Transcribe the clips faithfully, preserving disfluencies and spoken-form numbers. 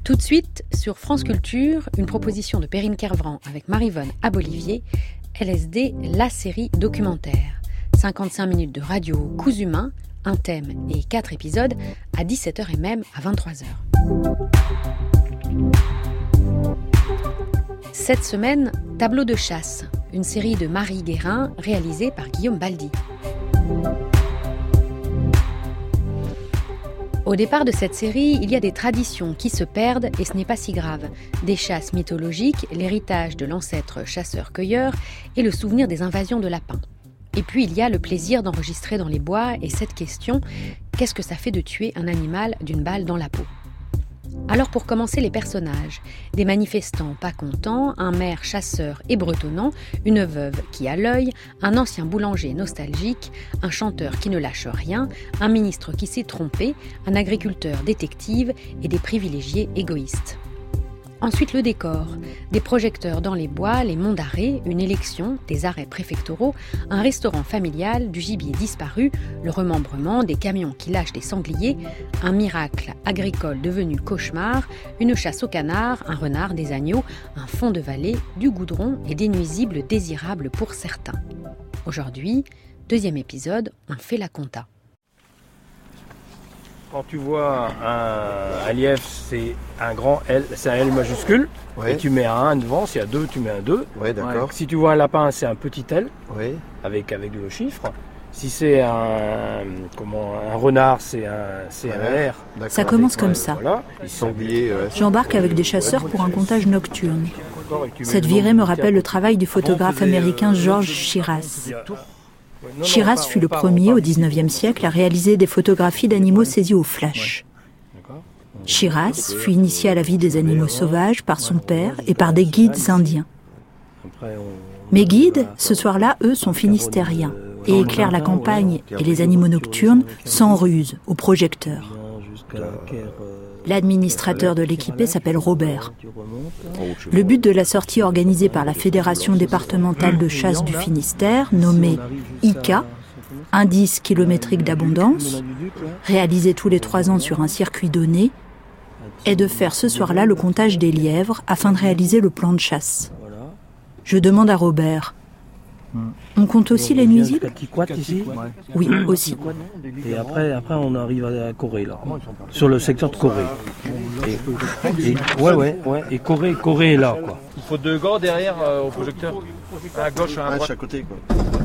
Tout de suite, sur France Culture, une proposition de Perrine Kervran avec Maryvonne Abolivier, L S D, la série documentaire. cinquante-cinq minutes de radio coups humains, un thème et quatre épisodes, à dix-sept heures et même à vingt-trois heures. Cette semaine, Tableau de chasse, une série de Marie Guérin réalisée par Guillaume Baldi. Au départ de cette série, il y a des traditions qui se perdent et ce n'est pas si grave. Des chasses mythologiques, l'héritage de l'ancêtre chasseur-cueilleur et le souvenir des invasions de lapins. Et puis il y a le plaisir d'enregistrer dans les bois et cette question, qu'est-ce que ça fait de tuer un animal d'une balle dans la peau ? Alors pour commencer, les personnages. Des manifestants pas contents, un maire chasseur et bretonnant, une veuve qui a l'œil, un ancien boulanger nostalgique, un chanteur qui ne lâche rien, un ministre qui s'est trompé, un agriculteur détective et des privilégiés égoïstes. Ensuite le décor, des projecteurs dans les bois, les monts d'arrêt, une élection, des arrêts préfectoraux, un restaurant familial, du gibier disparu, le remembrement, des camions qui lâchent des sangliers, un miracle agricole devenu cauchemar, une chasse au canard, un renard, des agneaux, un fond de vallée, du goudron et des nuisibles désirables pour certains. Aujourd'hui, deuxième épisode, on fait la compta. Quand tu vois un, un lièvre, c'est un grand L, c'est un L majuscule. Ouais. Et tu mets un un devant, s'il y a deux, tu mets un deux. Ouais, d'accord. Ouais. Si tu vois un lapin, c'est un petit L, ouais. avec, avec le chiffre. Si c'est un, comment, un renard, c'est un, c'est ouais. un R. D'accord. Ça commence comme ouais, ça. Voilà. Sanglier, ouais. J'embarque avec des chasseurs pour un comptage nocturne. Cette virée me rappelle le travail du photographe américain George Shiras. Shiras fut le premier, au dix-neuvième siècle, à réaliser des photographies d'animaux saisis au flash. Shiras fut initié à la vie des animaux sauvages par son père et par des guides indiens. Mes guides, ce soir-là, eux, sont finistériens et éclairent la campagne et les animaux nocturnes sans ruse, au projecteur. L'administrateur de l'équipée s'appelle Robert. Le but de la sortie organisée par la Fédération départementale de chasse du Finistère, nommée I C A, Indice kilométrique d'abondance, réalisée tous les trois ans sur un circuit donné, est de faire ce soir-là le comptage des lièvres afin de réaliser le plan de chasse. Je demande à Robert, on compte aussi les nuisibles ? Ici oui, aussi. Et après, après, on arrive à Corée, là, sur le secteur de Corée. Et, et, ouais, ouais, ouais. Et Corée, Corée est là, quoi. Il faut deux gars derrière euh, au projecteur. Un à gauche, un à droite. À côté, quoi.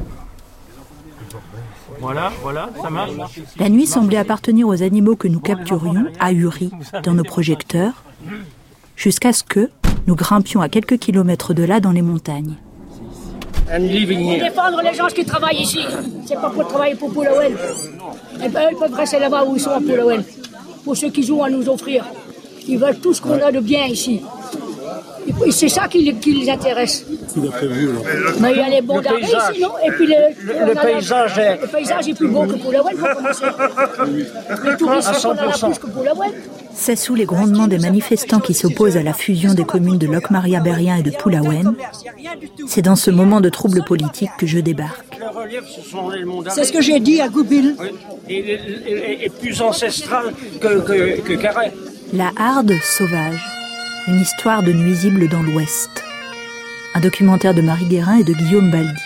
Voilà, voilà, ça marche. La nuit semblait appartenir aux animaux que nous capturions, ahuris, dans nos projecteurs, jusqu'à ce que nous grimpions à quelques kilomètres de là dans les montagnes. Pour défendre les gens qui travaillent ici. C'est pas pour travailler pour Pulawen. Et ben, ils peuvent rester là-bas où ils sont à Pulawen. Pour ceux qui ont à nous offrir. Ils veulent tout ce qu'on a de bien ici. Et c'est ça qui, qui les intéresse. Mais il y a les bons d'arrêt ici, non ? Et puis le, le, le paysage est... Le paysage est plus beau que Pulawen pour commencer. Les touristes sont là plus que Pulawen. C'est sous les grondements des manifestants qui s'opposent à la fusion des communes de Locmaria-Berrien et de Pulawen. C'est dans ce moment de trouble politique que je débarque. C'est ce que j'ai dit à Goupil. Et plus ancestral que, que, que Carré. La Harde sauvage, une histoire de nuisibles dans l'Ouest. Un documentaire de Marie Guérin et de Guillaume Baldi.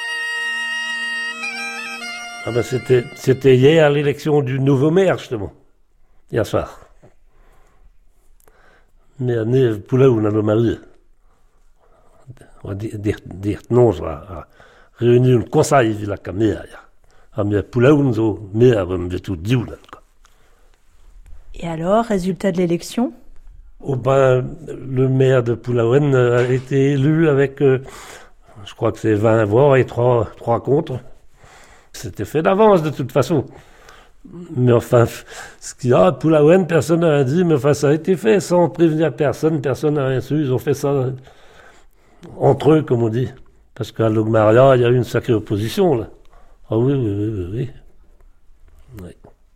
Ah ben c'était, c'était hier l'élection du nouveau maire, justement. Hier soir. Mais nu Pulawen och Marie. Och det det någon så reunion conseil vid la caméra. Ah mais Pulawen så mer än det tout julen. Et alors, résultat de l'élection ? Oh ben, le maire de Pulawen a été élu avec, euh, je crois que c'est vingt voix et trois, trois contre. C'était fait d'avance de toute façon. Mais enfin, ce qu'il y a à Pulawen, personne n'a rien dit, mais enfin, ça a été fait sans prévenir personne, personne n'a rien su. Ils ont fait ça entre eux, comme on dit. Parce qu'à Locmaria, il y a eu une sacrée opposition, là. Ah oui, oui, oui, oui, oui. Oui.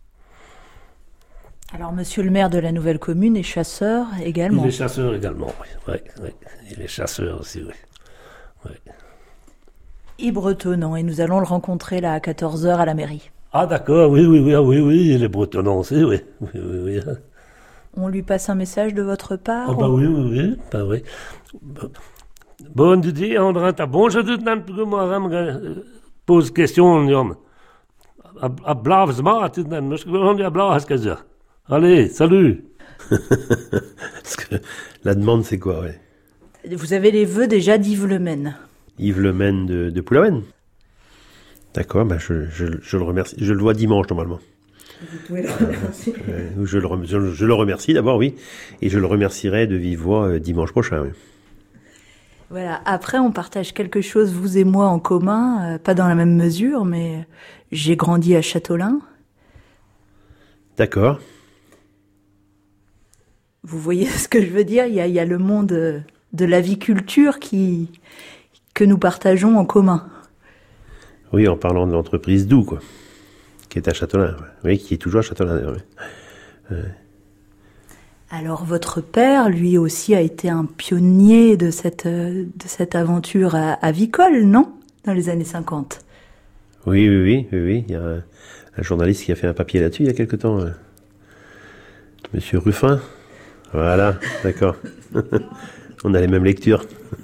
Alors, monsieur le maire de la nouvelle commune est chasseur également. Il est chasseur également, oui. oui, oui. Il est chasseur aussi, oui. oui. Et bretonnant, et nous allons le rencontrer là à quatorze heures à la mairie. Ah d'accord, oui, oui, oui, oui, oui, il est bretonnant aussi, oui. Oui, oui, oui. On lui passe un message de votre part? Oh, bah oui, oui, oui. Bah oui. Bon, tu dis, on rentre à bon, je te demande que moi, je pose question, Jon. À blave, ma, tu te demandes, je vais à blave, qu'est-ce que allez, salut. Parce que la demande, c'est quoi, ouais. Vous avez les vœux déjà d'Yves Lemaine. Yves Lemaine de, de Poullaouen. D'accord, bah je, je, je le remercie. Je le vois dimanche, normalement. Vous pouvez le remercier. Euh, je, le, je, je le remercie d'abord, oui. Et je le remercierai de vive voix euh, dimanche prochain, oui. Voilà. Après, on partage quelque chose, vous et moi, en commun. Euh, pas dans la même mesure, mais j'ai grandi à Châteaulin. D'accord. Vous voyez ce que je veux dire? Il y a, il y a le monde de l'aviculture qui, que nous partageons en commun. Oui, en parlant de l'entreprise Doux, quoi. Qui est à Châteaulin. Oui, qui est toujours à Châteaulin, d'ailleurs. Oui. Ouais. Alors, votre père, lui aussi, a été un pionnier de cette, de cette aventure avicole, non? Dans les années cinquante. Oui, oui, oui, oui, oui. Il y a un, un journaliste qui a fait un papier là-dessus il y a quelque temps. Euh, Monsieur Ruffin. Voilà, d'accord. On a les mêmes lectures.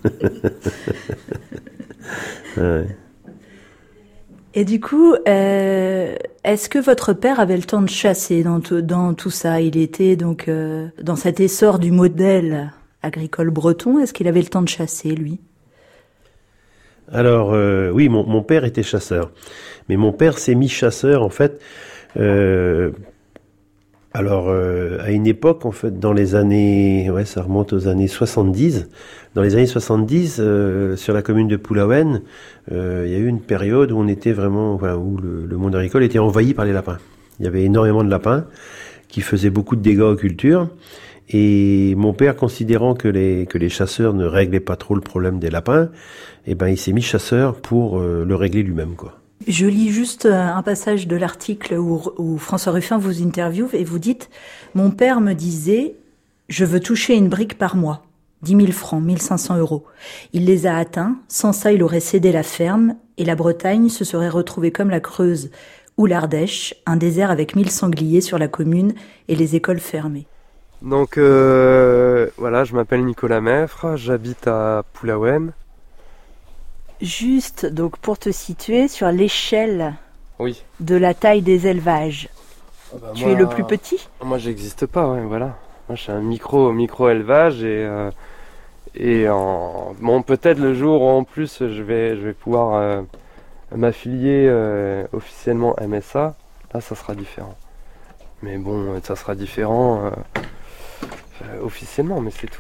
Ouais. Et du coup, euh, est-ce que votre père avait le temps de chasser dans, t- dans tout ça? Il était donc euh, dans cet essor du modèle agricole breton. Est-ce qu'il avait le temps de chasser, lui? Alors, euh, oui, mon, mon père était chasseur. Mais mon père s'est mis chasseur, en fait... Euh, alors, euh, à une époque, en fait, dans les années... Ouais, ça remonte aux années soixante-dix. Dans les années soixante-dix, euh, sur la commune de Poullaouen, euh, il y a eu une période où on était vraiment... Enfin, où le, le monde agricole était envahi par les lapins. Il y avait énormément de lapins qui faisaient beaucoup de dégâts aux cultures. Et mon père, considérant que les, que les chasseurs ne réglaient pas trop le problème des lapins, eh ben, il s'est mis chasseur pour euh, le régler lui-même, quoi. Je lis juste un passage de l'article où, où François Ruffin vous interviewe et vous dites « Mon père me disait « Je veux toucher une brique par mois, dix mille francs, mille cinq cents euros. » Il les a atteints, sans ça il aurait cédé la ferme et la Bretagne se serait retrouvée comme la Creuse ou l'Ardèche, un désert avec mille sangliers sur la commune et les écoles fermées. Donc euh, voilà, je m'appelle Nicolas Meffre, j'habite à Poullaouen. Juste, donc pour te situer sur l'échelle oui. de la taille des élevages, ah bah tu moi, es le plus petit? Moi j'existe pas, ouais, voilà. Moi je suis un micro, micro élevage et, euh, et en, bon, peut-être le jour où en plus je vais, je vais pouvoir euh, m'affilier euh, officiellement M S A, là ça sera différent. Mais bon, ça sera différent euh, euh, officiellement, mais c'est tout.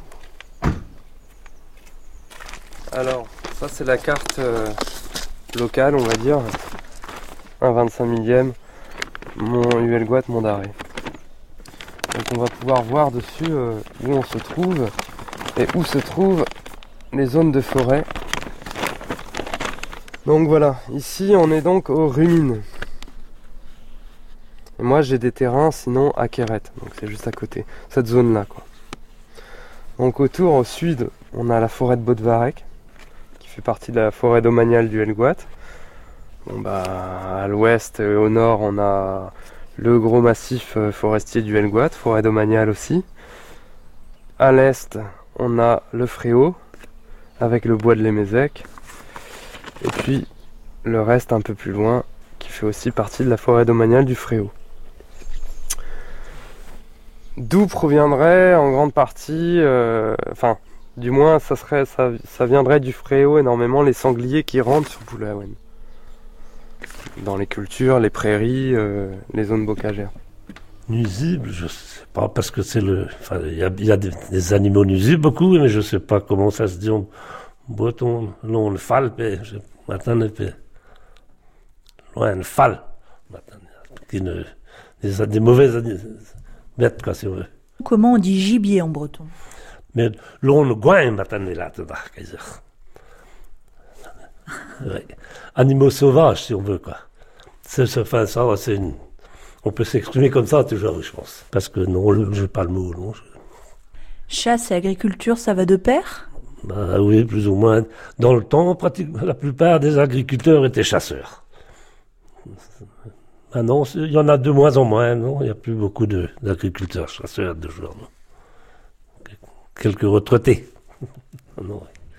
Alors, ça c'est la carte euh, locale, on va dire, un vingt-cinq millième, mon Huelgoat, mon Daré. Donc on va pouvoir voir dessus euh, où on se trouve et où se trouvent les zones de forêt. Donc voilà, ici on est donc aux Rumines. Et moi j'ai des terrains sinon à Quérette, donc c'est juste à côté, cette zone là quoi. Donc autour au sud on a la forêt de Baudevarec, fait partie de la forêt domaniale du Huelgoat. Bon bah à l'ouest et au nord on a le gros massif forestier du Huelgoat, forêt domaniale aussi. À l'est on a le Fréau avec le bois de l'Émézec. Et puis le reste un peu plus loin qui fait aussi partie de la forêt domaniale du Fréau. D'où proviendrait en grande partie, euh, enfin du moins, ça, serait, ça, ça viendrait du Fréau énormément les sangliers qui rentrent sur Poullaouen. Dans les cultures, les prairies, euh, les zones bocagères. Nuisible, je sais pas, parce que c'est le... Enfin, il y a, y a des, des animaux nuisibles beaucoup, mais je sais pas comment ça se dit en breton. Non, le fal, je m'attendais pas. Loin, le fal. Des, des, des mauvaises bêtes, quoi, si on veut. Comment on dit gibier en breton? Mais l'on goin maintenant là, ouais. Animaux sauvages si on veut quoi. C'est ce enfin, ça, c'est une... On peut s'exprimer comme ça toujours, je pense. Parce que non, je n'ai pas le mot. Non, je... Chasse et agriculture, ça va de pair? Bah oui, plus ou moins. Dans le temps, pratiquement la plupart des agriculteurs étaient chasseurs. Ah non, il y en a de moins en moins, non. Il n'y a plus beaucoup de, d'agriculteurs chasseurs de jour, non. Quelques retraités. Non.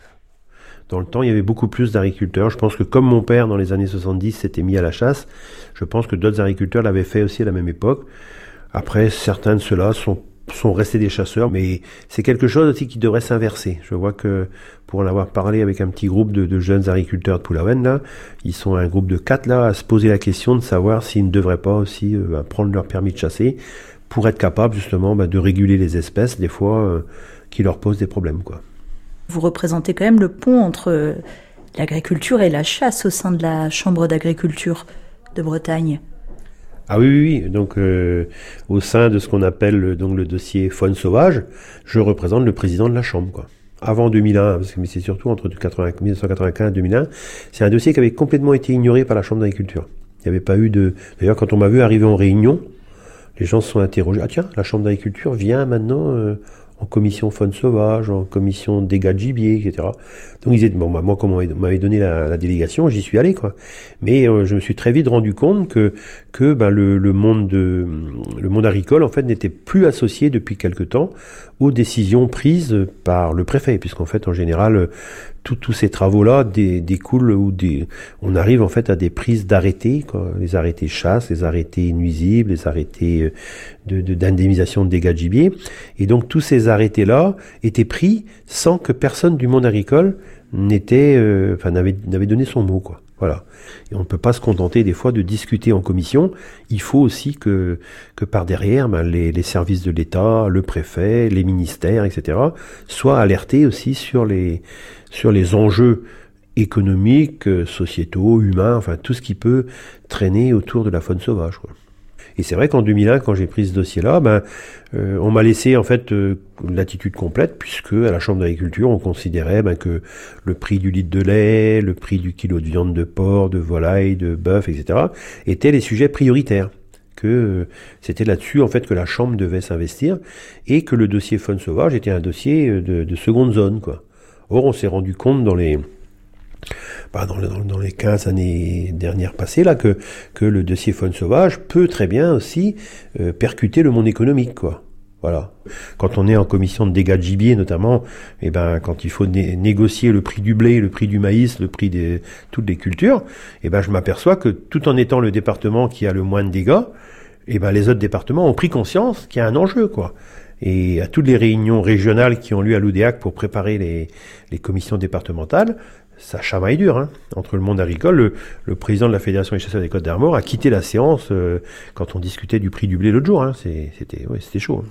Dans le temps, il y avait beaucoup plus d'agriculteurs. Je pense que comme mon père, dans les années soixante-dix, s'était mis à la chasse, je pense que d'autres agriculteurs l'avaient fait aussi à la même époque. Après, certains de ceux-là sont, sont restés des chasseurs, mais c'est quelque chose aussi qui devrait s'inverser. Je vois que, pour en avoir parlé avec un petit groupe de, de jeunes agriculteurs de Pulawen, là, ils sont un groupe de quatre, là, à se poser la question de savoir s'ils ne devraient pas aussi euh, prendre leur permis de chasser pour être capables, justement, bah, de réguler les espèces, des fois, euh, qui leur posent des problèmes, quoi. Vous représentez quand même le pont entre l'agriculture et la chasse au sein de la Chambre d'agriculture de Bretagne. Ah oui, oui, oui. Donc euh, au sein de ce qu'on appelle donc, le dossier faune sauvage, je représente le président de la Chambre, quoi. Avant deux mille un, parce que mais c'est surtout entre mille neuf cent quatre-vingt-quinze et deux mille un, c'est un dossier qui avait complètement été ignoré par la Chambre d'agriculture. Il n'y avait pas eu de... D'ailleurs, quand on m'a vu arriver en réunion, les gens se sont interrogés. Ah tiens, la Chambre d'agriculture vient maintenant... Euh, en commission faune sauvage, en commission dégâts de gibier, et cetera. Donc ils étaient, bon, bah, moi, comme on m'avait donné la, la délégation, j'y suis allé, quoi. Mais euh, je me suis très vite rendu compte que que ben, le, le monde de le monde agricole, en fait, n'était plus associé depuis quelque temps aux décisions prises par le préfet, puisqu'en fait, en général, tous ces travaux-là dé, découlent ou des, on arrive en fait à des prises d'arrêtés, quoi. Les arrêtés chasse, les arrêtés nuisibles, les arrêtés de, de, d'indemnisation de dégâts de gibier. Et donc tous ces arrêtés-là étaient pris sans que personne du monde agricole n'était, euh, enfin, n'avait, n'avait donné son mot, quoi. Voilà. Et on ne peut pas se contenter des fois de discuter en commission. Il faut aussi que, que par derrière, ben, les, les services de l'État, le préfet, les ministères, et cetera, soient alertés aussi sur les, sur les enjeux économiques, sociétaux, humains, enfin tout ce qui peut traîner autour de la faune sauvage, quoi. Et c'est vrai qu'en deux mille un, quand j'ai pris ce dossier-là, ben, euh, on m'a laissé en fait euh, l'attitude complète, puisque à la Chambre d'agriculture, on considérait ben, que le prix du litre de lait, le prix du kilo de viande de porc, de volaille, de bœuf, et cetera, étaient les sujets prioritaires. Que euh, c'était là-dessus en fait que la Chambre devait s'investir, et que le dossier faune sauvage était un dossier de, de seconde zone, quoi. Or, on s'est rendu compte dans les Bah dans, dans, dans les quinze années dernières passées, là, que, que le dossier faune sauvage peut très bien aussi euh, percuter le monde économique, quoi. Voilà. Quand on est en commission de dégâts de gibier, notamment, et ben, quand il faut né- négocier le prix du blé, le prix du maïs, le prix de toutes les cultures, et ben, je m'aperçois que tout en étant le département qui a le moins de dégâts, et ben, les autres départements ont pris conscience qu'il y a un enjeu, quoi. Et à toutes les réunions régionales qui ont lieu à l'Oudéac pour préparer les, les commissions départementales, ça chamaille dur, hein, entre le monde agricole. Le, le président de la Fédération des chasseurs des Côtes d'Armor a quitté la séance euh, quand on discutait du prix du blé l'autre jour. Hein. C'est, c'était, ouais, c'était chaud. Hein.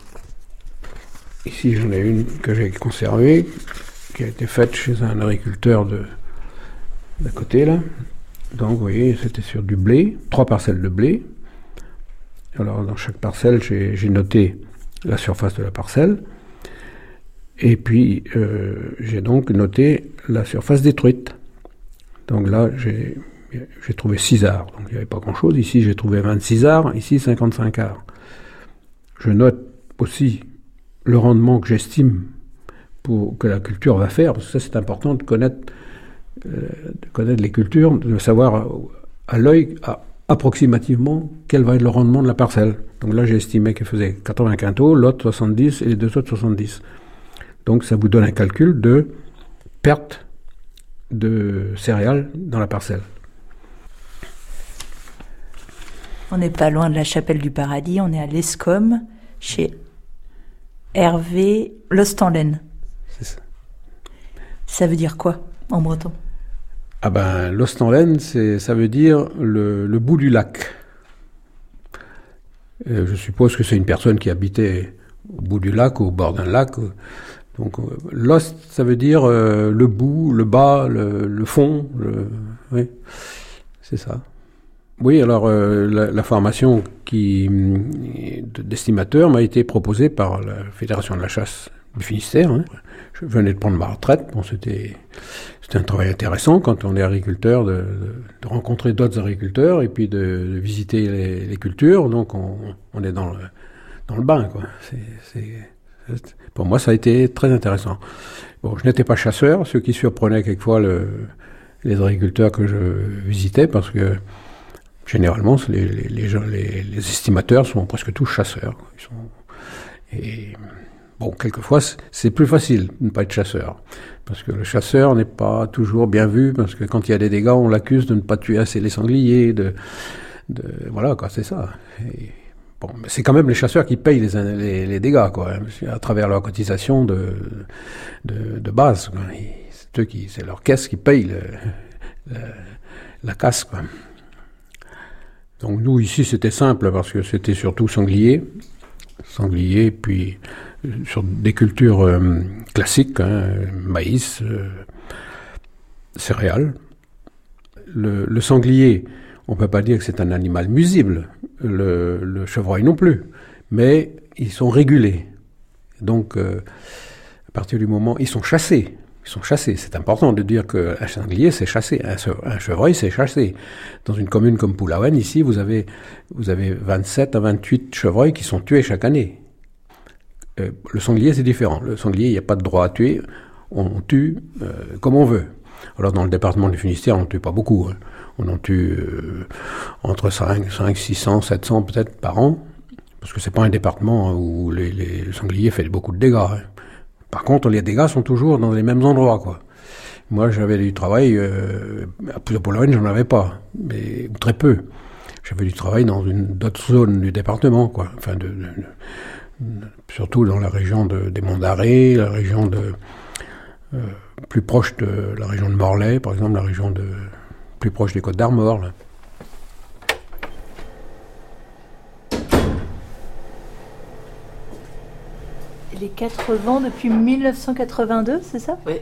Ici, j'en ai une que j'ai conservée, qui a été faite chez un agriculteur de, d'à côté, là. Donc, vous voyez, c'était sur du blé, trois parcelles de blé. Alors, dans chaque parcelle, j'ai, j'ai noté la surface de la parcelle. Et puis, euh, j'ai donc noté la surface détruite. Donc là, j'ai, j'ai trouvé six arts. Donc, il n'y avait pas grand-chose. Ici, j'ai trouvé vingt-six arts. Ici, cinquante-cinq arts. Je note aussi le rendement que j'estime pour, que la culture va faire. Parce que ça, c'est important de connaître, euh, de connaître les cultures, de savoir à l'œil, à, approximativement, quel va être le rendement de la parcelle. Donc là, j'ai estimé qu'elle faisait quatre-vingts quintaux, l'autre soixante-dix et les deux autres soixante-dix. Donc ça vous donne un calcul de perte de céréales dans la parcelle. On n'est pas loin de la Chapelle du Paradis, on est à l'Escom, chez Hervé Lostanlen. C'est ça. Ça veut dire quoi en breton? Ah ben, Lostanlen, c'est, ça veut dire le, le bout du lac. Euh, je suppose que c'est une personne qui habitait au bout du lac, au bord d'un lac. Donc, lost, ça veut dire euh, le bout, le bas, le, le fond. Le... Oui, c'est ça. Oui, alors euh, la, la formation qui, d'estimateur m'a été proposée par la Fédération de la chasse du Finistère. Hein. Je venais de prendre ma retraite. Bon, c'était, c'était un travail intéressant quand on est agriculteur, de, de, de rencontrer d'autres agriculteurs et puis de, de visiter les, les cultures. Donc, on, on est dans le, dans le bain, quoi. C'est... c'est Pour moi, ça a été très intéressant. Bon, je n'étais pas chasseur, ce qui surprenait quelquefois le, les agriculteurs que je visitais, parce que généralement, les, les, les, gens, les, les estimateurs sont presque tous chasseurs. Ils sont, et bon, quelquefois, c'est plus facile de ne pas être chasseur. Parce que le chasseur n'est pas toujours bien vu, parce que quand il y a des dégâts, on l'accuse de ne pas tuer assez les sangliers, de, de voilà, quoi, c'est ça. Et, bon, mais c'est quand même les chasseurs qui payent les, les, les dégâts, quoi, à travers leur cotisation de, de, de base. Quoi. C'est eux qui, c'est leur caisse qui paye le, le, la casse, quoi. Donc nous, ici, c'était simple, parce que c'était surtout sanglier, sanglier, puis sur des cultures euh, classiques, hein, maïs, euh, céréales. Le, le sanglier, on ne peut pas dire que c'est un animal nuisible, le, le chevreuil non plus, mais ils sont régulés. Donc, euh, à partir du moment, ils sont chassés. Ils sont chassés. C'est important de dire qu'un sanglier, c'est chassé. Un chevreuil, c'est chassé. Dans une commune comme Pulawen, ici, vous avez, vous avez vingt-sept à vingt-huit chevreuils qui sont tués chaque année. Euh, le sanglier, c'est différent. Le sanglier, il n'y a pas de droit à tuer. On tue euh, comme on veut. Alors, dans le département du Finistère, on ne tue pas beaucoup. Hein. On en tue euh, entre cinq, six cents, sept cents peut-être par an. Parce que c'est pas un département où les, les, le sanglier fait beaucoup de dégâts. Hein. Par contre, les dégâts sont toujours dans les mêmes endroits, quoi. Moi, j'avais du travail, euh, à Pulawen, j'en avais pas, mais très peu. J'avais du travail dans une d'autres zones du département, quoi. Enfin, de, de, de, surtout dans la région de, des Monts d'Arrée, la région de euh, plus proche de la région de Morlaix, par exemple, la région de plus proche des Côtes d'Armor. Là. Les quatre vents depuis mille neuf cent quatre-vingt-deux, c'est ça? Oui.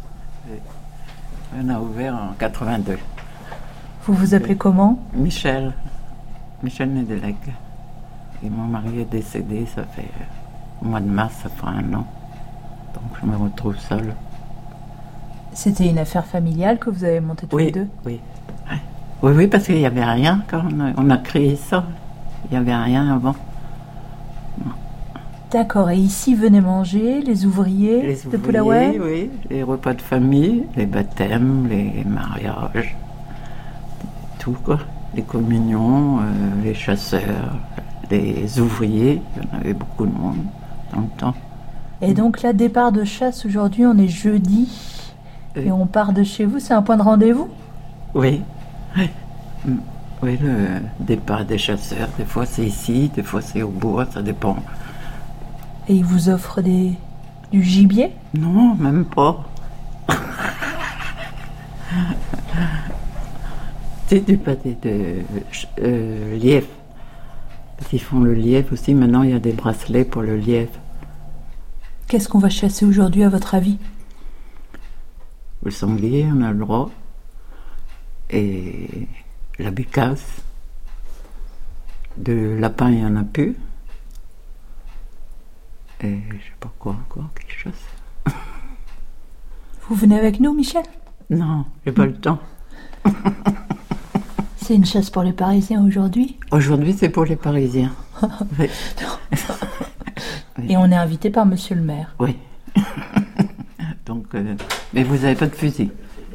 On a ouvert en quatre-vingt-deux. Vous vous appelez comment? Michel. Michel Nedelec. Et mon mari est décédé, ça fait... Au mois de mars, ça fait un an. Donc je me retrouve seule. C'était une affaire familiale que vous avez montée tous oui, les deux? Oui, oui, oui, parce qu'il n'y avait rien quand on a, on a créé ça. Il n'y avait rien avant. Non. D'accord, et ici venaient manger les ouvriers, les de ouvriers, Pulawen? Oui, les repas de famille, les baptêmes, les mariages, tout quoi. Les communions, euh, les chasseurs, les ouvriers, il y en avait beaucoup de monde dans le temps. Et donc là, départ de chasse aujourd'hui, on est jeudi, oui. Et on part de chez vous, c'est un point de rendez-vous? Oui, oui. Oui, le départ des chasseurs, des fois c'est ici, des fois c'est au bois, ça dépend. Et ils vous offrent des... du gibier? Non, même pas. C'est du pâté de euh, lièvre. Parce qu'ils font le lièvre aussi. Maintenant, il y a des bracelets pour le lièvre. Qu'est-ce qu'on va chasser aujourd'hui, à votre avis? Le sanglier, on a le droit. Et la bécasse. De lapin, il n'y en a plus. Et je sais pas quoi encore, quelque chose. Vous venez avec nous, Michel? Non, j'ai pas le temps. C'est une chasse pour les Parisiens aujourd'hui? Aujourd'hui, c'est pour les Parisiens. Oui. Et on est invité par monsieur le maire. Oui. Donc, euh, mais vous n'avez pas de fusil.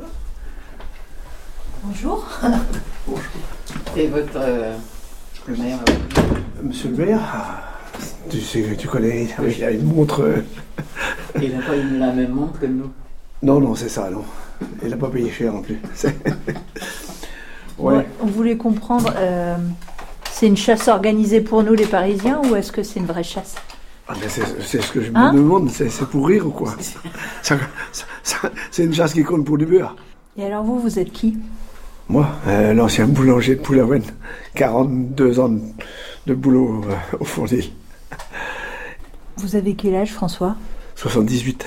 Bonjour. Bonjour. Et votre... Euh, le maire euh... Monsieur le maire, tu sais, tu connais, oui. Il a une montre... Euh... Il n'a pas une, la même montre que nous. Non, non, c'est ça, non. Il n'a pas payé cher non plus. Ouais. Ouais, on voulait comprendre, euh, c'est une chasse organisée pour nous les Parisiens ou est-ce que c'est une vraie chasse? Ah ben c'est, c'est ce que je hein? me demande, c'est, c'est pour rire ou quoi? ça, ça, ça, C'est une chasse qui compte pour du beurre. Et alors vous, vous êtes qui? Moi, euh, l'ancien boulanger de Pulawen, quarante-deux ans de, de boulot euh, au Fournil. Vous avez quel âge, François? soixante-dix-huit.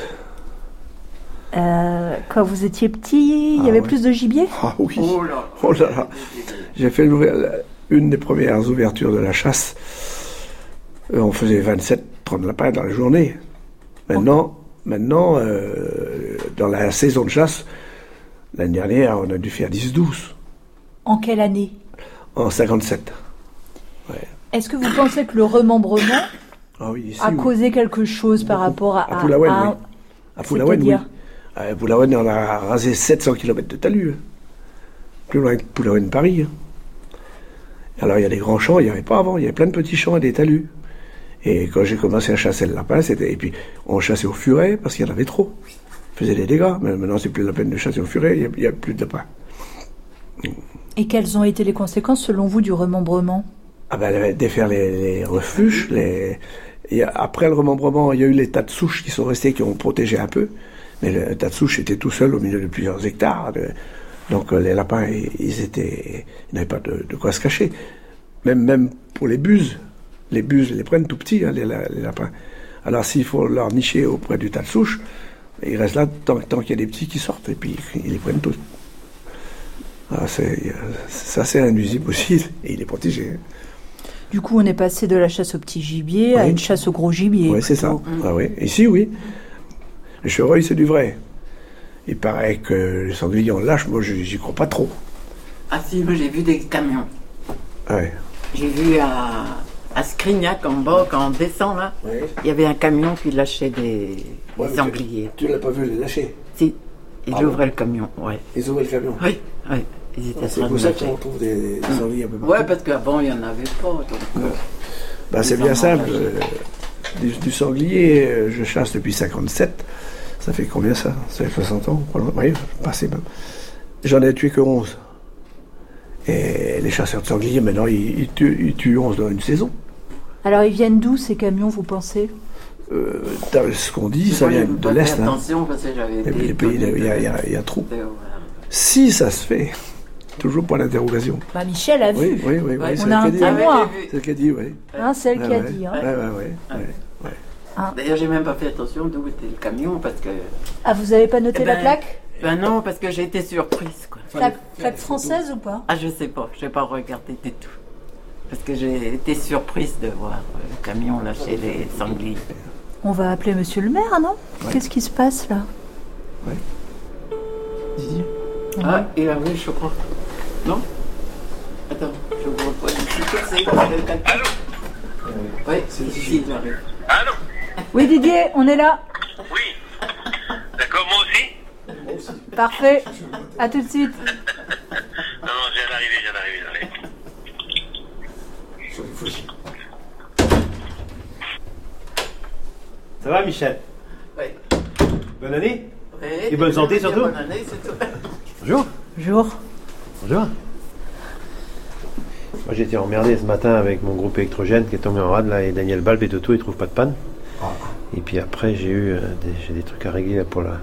Euh, quand vous étiez petit, il y ah avait ouais. plus de gibier? Ah oui. Oh là, oh là, là. J'ai fait une des premières ouvertures de la chasse. On faisait vingt-sept trente lapins dans la journée. Maintenant, oh. maintenant euh, dans la saison de chasse, l'année dernière, on a dû faire dix douze. En quelle année? En cinquante-sept. Ouais. Est-ce que vous pensez que le remembrement ah oui, ici, a oui. causé quelque chose par Beaucoup. rapport à... À Pulawen, à, oui. À Pulawen, oui. À Pulawen, on a rasé sept cents kilomètres de talus. Plus loin que Pulawen, Paris. Alors il y a des grands champs, il n'y avait pas avant, il y avait plein de petits champs et des talus. Et quand j'ai commencé à chasser le lapin, c'était... Et puis on chassait au furet parce qu'il y en avait trop. On faisait des dégâts, mais maintenant c'est plus la peine de chasser au furet, il n'y a, a plus de lapins. Et quelles ont été les conséquences selon vous du remembrement? Ah ben, défaire les, les refuges, les... Et après le remembrement, il y a eu les tas de souches qui sont restés, qui ont protégé un peu. Mais le tas de souches était tout seul au milieu de plusieurs hectares. De... Donc les lapins, ils étaient, ils n'avaient pas de, de quoi se cacher. Même, même pour les buses, les buses les prennent tout petits, hein, les, les lapins. Alors s'il faut leur nicher auprès du tas de souches, ils restent là tant, tant qu'il y a des petits qui sortent, et puis ils les prennent tous. Alors c'est, ça c'est induisible aussi, et il est protégé. Du coup, on est passé de la chasse au petit gibier oui. à une chasse au gros gibier. Oui, c'est ça. Mmh. Ah, oui. Ici, oui. Le chevreuil, c'est du vrai. Il paraît que les sangliers en lâche, moi, j'y crois pas trop. Ah si, moi, j'ai vu des camions. Ouais. J'ai vu à, à Scrignac, en bas, quand on descend, là, oui. Il y avait un camion qui lâchait des, ouais, des sangliers. Tu, tu l'as pas vu les lâcher? Si. Ils ah, ouvraient ouais. le camion, ouais. Ils ouvraient le camion? Oui, oui. Ils étaient ah, c'est pour ça qu'on trouve des, des mmh. sangliers un peu partout. Ouais, parce qu'avant, il n'y en avait pas. Donc, euh, bah, c'est bien simple. Euh, du, du sanglier, euh, je chasse depuis cinquante-sept. Ça fait combien ça? Ça fait soixante ans? Oui, passé même. J'en ai tué que onze. Et les chasseurs de sangliers, maintenant, ils, ils, tuent, ils tuent onze dans une saison. Alors, ils viennent d'où, ces camions, vous pensez? euh, Ce qu'on dit, ça vient de l'Est. Attention, hein. Parce que j'avais été... Les pays, il y a, y a, y a trop. Si ça se fait... Toujours point d'interrogation. Bah, Michel a vu. Oui, oui, oui. oui on a un témoin. C'est elle qui a dit, oui. Hein, c'est elle ouais, qui a ouais. dit. Hein. Ouais, ouais, ouais, ouais, ouais. Ah. D'ailleurs, j'ai même pas fait attention d'où était le camion parce que. Ah, vous avez pas noté eh ben, la plaque? Ben non, parce que j'ai été surprise, quoi. Plaque, plaque française ou pas? Ah, je sais pas. J'ai pas regardé du tout. Parce que j'ai été surprise de voir le camion lâcher les sangliers. On va appeler Monsieur le maire, non? Ouais. Qu'est-ce qui se passe là? Oui. Didier. Ah, il a vu, je crois. Non? Attends, je vois pas ici. C'est allô? Oui, c'est ici, il arrive. Allô? Oui, Didier, on est là. Oui. D'accord, moi aussi? Moi aussi. Parfait. À tout de suite. Non, non, je viens d'arriver, je viens d'arriver, Ça va, Michel? Oui. Bonne année? Oui. Et bonne santé surtout? Bonne année, c'est tout. Bonjour. Bonjour. Bonjour. Moi j'ai été emmerdé ce matin avec mon groupe électrogène qui est tombé en rade là et Daniel Balbe et Toto ils trouvent pas de panne. Oh. Et puis après j'ai eu euh, des, j'ai des trucs à régler là, pour la.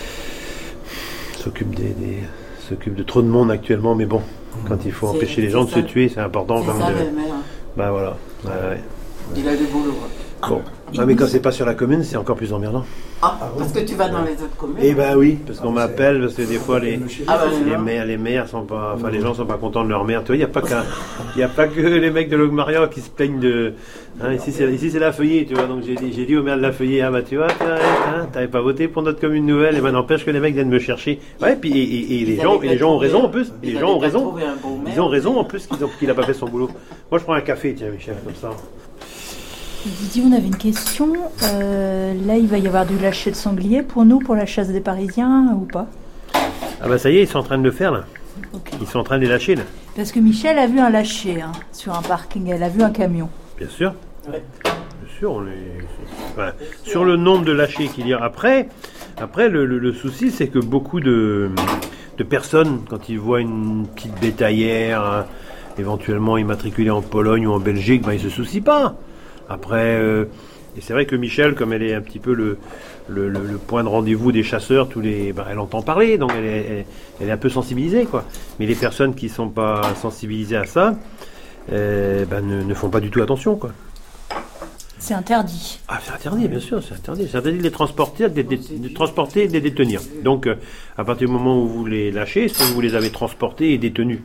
S'occupe des, des s'occupe de trop de monde actuellement mais bon quand il faut c'est, empêcher les gens de ça. se tuer c'est important c'est quand ça, même. De... Mais, bah voilà. Ouais, ouais. Il a du boulot. Bon. Ah, mais quand c'est pas sur la commune, c'est encore plus emmerdant. Ah, parce que tu vas dans les autres communes. Eh ben oui, parce qu'on m'appelle, parce que des fois les, ah bah, les maires, les maires sont pas, enfin les gens sont pas contents de leur maire. Tu vois, il y a pas qu'un, il y a pas que les mecs de Logmaria qui se plaignent de, hein, ici c'est, ici c'est la Feuillée, tu vois. Donc j'ai dit, j'ai dit au maire de la Feuillée, ah bah tu vois, hein, t'avais pas voté pour notre commune nouvelle, et ben n'empêche que les mecs viennent me chercher. Ouais, puis et, et, et les gens, et les gens ont raison en plus. Les gens ont raison. Ils ont raison en plus qu'ils ont, qu'il a pas fait son boulot. Moi je prends un café, tiens Michel, comme ça. Didier, on avait une question. Euh, là, il va y avoir du lâcher de sanglier pour nous, pour la chasse des Parisiens, ou pas? Ah bah ça y est, ils sont en train de le faire là. Okay. Ils sont en train de les lâcher là. Parce que Michel a vu un lâcher hein, sur un parking, elle a vu un camion. Bien sûr. Ouais. Bien sûr, on est... Enfin, sur le nombre de lâchers qu'il y a. Après, après le, le, le souci, c'est que beaucoup de, de personnes, quand ils voient une petite bétaillère, hein, éventuellement immatriculée en Pologne ou en Belgique, ben, ils ne se soucient pas. Après, euh, et c'est vrai que Michel, comme elle est un petit peu le, le, le, le point de rendez-vous des chasseurs, tous les, bah, elle entend parler, donc elle est, elle, elle est un peu sensibilisée, quoi. Mais les personnes qui ne sont pas sensibilisées à ça, euh, bah, ne, ne font pas du tout attention, quoi. C'est interdit. Ah, c'est interdit, bien sûr, c'est interdit. C'est interdit de les transporter, de, de, de transporter et de les détenir. Donc, euh, à partir du moment où vous les lâchez, c'est que vous les avez transportés et détenus.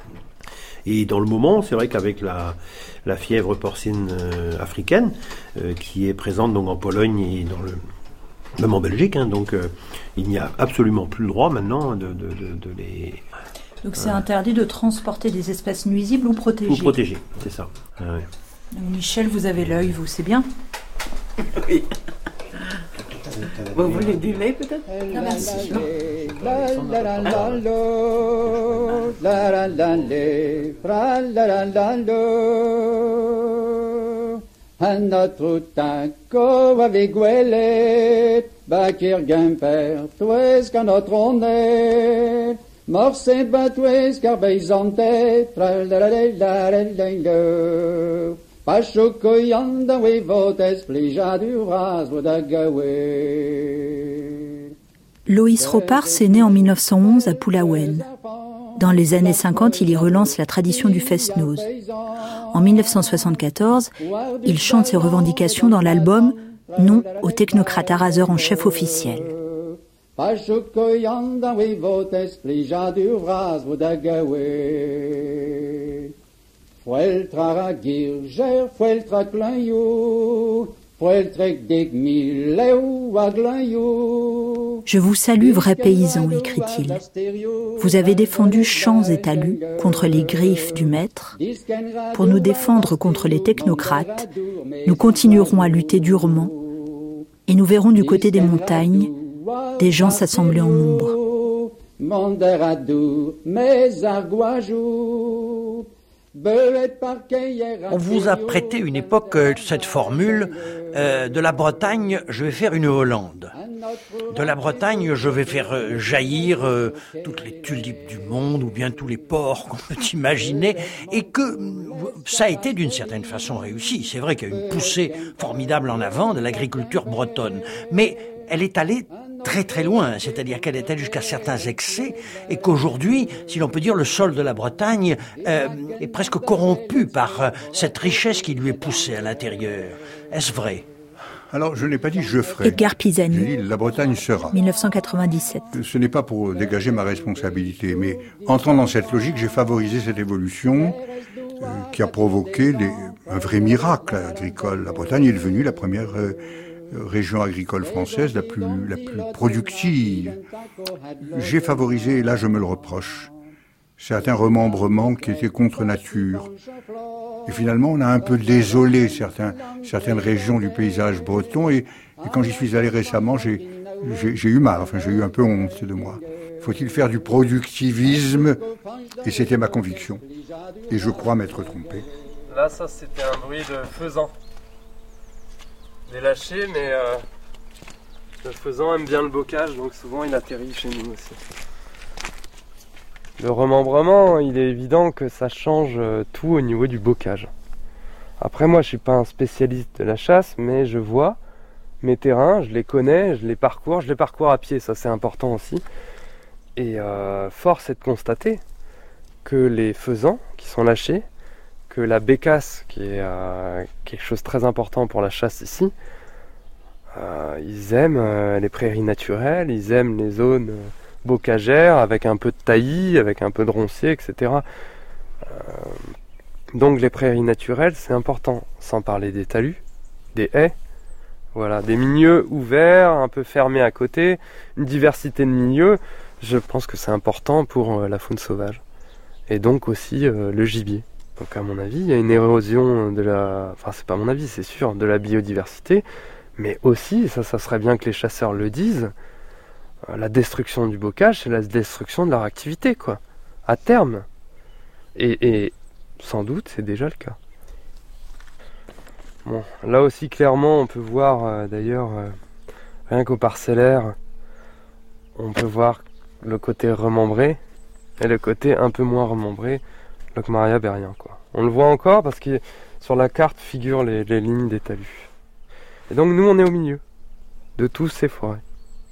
Et dans le moment, c'est vrai qu'avec la, la fièvre porcine euh, africaine, euh, qui est présente donc en Pologne et dans le, même en Belgique, hein, donc euh, il n'y a absolument plus le droit maintenant de, de, de, de les... Donc c'est euh, interdit de transporter des espèces nuisibles ou protégées. Ou protégées, c'est ça. Ah, ouais. Michel, vous avez l'œil, vous, c'est bien? Oui. Vous voulez du lait peut-être? Non, merci. Non. notre tanco avec Gouelet, Bakir Gimper, Toues qu'à notre honnête, Morse Batoues Carbeizante, Tralalalalalalalala, Pachokoyanda, oui, votes, Plija du Ras, Vodagawe. Loïs Ropars est né en mille neuf cent onze à Poulaouen. Dans les années cinquante, il y relance la tradition du fest-noz. En mille neuf cent soixante-quatorze, il chante ses revendications dans l'album « Non au technocrate araseur en chef officiel ». Je vous salue, vrais paysans, écrit-il. Vous avez défendu champs et talus contre les griffes du maître. Pour nous défendre contre les technocrates, nous continuerons à lutter durement et nous verrons du côté des montagnes des gens s'assembler en nombre. On vous a prêté une époque cette formule euh, de la Bretagne, je vais faire une Hollande. De la Bretagne, je vais faire euh, jaillir euh, toutes les tulipes du monde ou bien tous les ports qu'on peut imaginer, et que ça a été d'une certaine façon réussi. C'est vrai qu'il y a une poussée formidable en avant de l'agriculture bretonne, mais elle est allée très très loin, c'est-à-dire qu'elle est allée jusqu'à certains excès et qu'aujourd'hui, si l'on peut dire, le sol de la Bretagne euh, est presque corrompu par euh, cette richesse qui lui est poussée à l'intérieur. Est-ce vrai ? Alors, je n'ai pas dit je ferai. Edgar Pisani. J'ai dit la Bretagne sera. mille neuf cent quatre-vingt-dix-sept. Ce n'est pas pour dégager ma responsabilité, mais entrant dans cette logique, j'ai favorisé cette évolution euh, qui a provoqué des, un vrai miracle agricole. La Bretagne est devenue la première euh, région agricole française la plus, la plus productive. J'ai favorisé, et là je me le reproche, certains remembrements qui étaient contre nature. Et finalement, on a un peu désolé certains, certaines régions du paysage breton, et, et quand j'y suis allé récemment, j'ai, j'ai, j'ai eu mal, enfin j'ai eu un peu honte de moi. Faut-il faire du productivisme ? Et c'était ma conviction. Et je crois m'être trompé. Là, ça c'était un bruit de faisan. Il est lâché, mais euh, le faisan aime bien le bocage, donc souvent il atterrit chez nous aussi. Le remembrement, il est évident que ça change tout au niveau du bocage. Après, moi je suis pas un spécialiste de la chasse, mais je vois mes terrains, je les connais, je les parcours, je les parcours à pied, ça c'est important aussi. Et euh, force est de constater que les faisans qui sont lâchés, que la bécasse, qui est euh, quelque chose de très important pour la chasse ici, euh, ils aiment euh, les prairies naturelles, ils aiment les zones euh, bocagères, avec un peu de taillis, avec un peu de roncier, et cetera. Euh, donc les prairies naturelles, c'est important, sans parler des talus, des haies, voilà, des milieux ouverts, un peu fermés à côté, une diversité de milieux, je pense que c'est important pour euh, la faune sauvage. Et donc aussi euh, le gibier. Donc à mon avis, il y a une érosion de la... Enfin, c'est pas mon avis, c'est sûr, de la biodiversité, mais aussi, ça, ça serait bien que les chasseurs le disent, euh, la destruction du bocage, c'est la destruction de leur activité, quoi, à terme. Et, et sans doute, c'est déjà le cas. Bon, là aussi, clairement, on peut voir, euh, d'ailleurs, euh, rien qu'au parcellaire, on peut voir le côté remembré et le côté un peu moins remembré, Locmaria Berrien, quoi. On le voit encore parce que sur la carte figurent les, les lignes des talus. Et donc nous on est au milieu de tous ces forêts.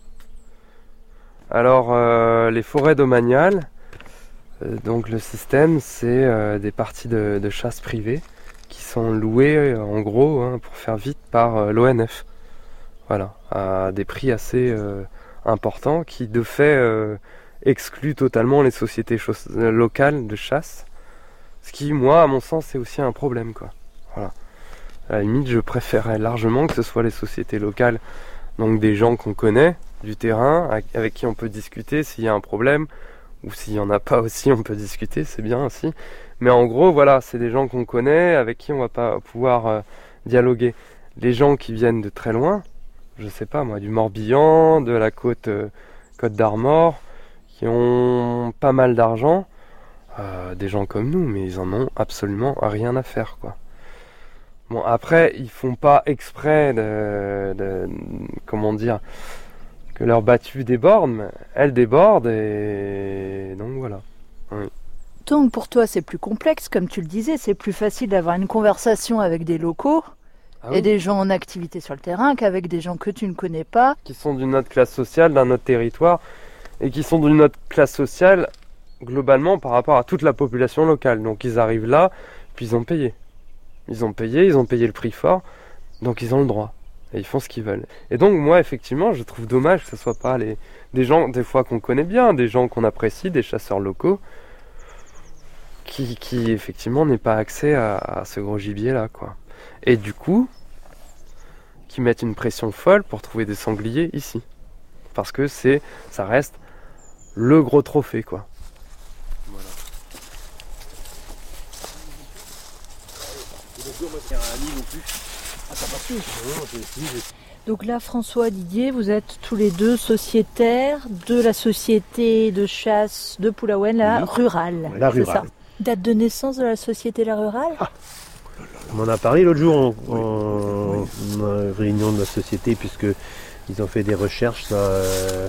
Alors euh, les forêts domaniales, euh, donc le système c'est euh, des parties de, de chasse privées qui sont louées euh, en gros, hein, pour faire vite, par euh, l'O N F. Voilà, à des prix assez euh, importants qui de fait euh, excluent totalement les sociétés chauss- locales de chasse. Ce qui, moi, à mon sens, c'est aussi un problème, quoi. Voilà. À la limite, je préférerais largement que ce soit les sociétés locales, donc des gens qu'on connaît, du terrain, avec qui on peut discuter s'il y a un problème, ou s'il n'y en a pas aussi, on peut discuter, c'est bien aussi. Mais en gros, voilà, c'est des gens qu'on connaît, avec qui on va pas pouvoir euh, dialoguer. Les gens qui viennent de très loin, je sais pas moi, du Morbihan, de la côte, euh, côte d'Armor, qui ont pas mal d'argent, euh, des gens comme nous, mais ils en ont absolument rien à faire, quoi. Bon, après, ils font pas exprès de, de comment dire, que leur battue déborde, mais elle déborde et donc voilà. Oui. Donc pour toi c'est plus complexe, comme tu le disais, c'est plus facile d'avoir une conversation avec des locaux ah oui. et des gens en activité sur le terrain qu'avec des gens que tu ne connais pas. Qui sont d'une autre classe sociale, d'un autre territoire, et qui sont d'une autre classe sociale globalement par rapport à toute la population locale. Donc ils arrivent là, puis ils ont payé. Ils ont payé, ils ont payé le prix fort, donc ils ont le droit. Et ils font ce qu'ils veulent. Et donc moi effectivement je trouve dommage que ce soit pas les, des gens des fois qu'on connaît bien, des gens qu'on apprécie, des chasseurs locaux, Qui, qui effectivement n'aient pas accès à, à ce gros gibier là quoi. Et du coup qui mettent une pression folle pour trouver des sangliers ici parce que c'est ça reste le gros trophée quoi. Voilà. Donc là François, Didier, vous êtes tous les deux sociétaires de la société de chasse de Pulaouen, la oui. rurale. La rurale. Date de naissance de la société La Rurale ah. On en a parlé l'autre jour en, oui, en, oui. en réunion de la société, puisque ils ont fait des recherches là. Euh,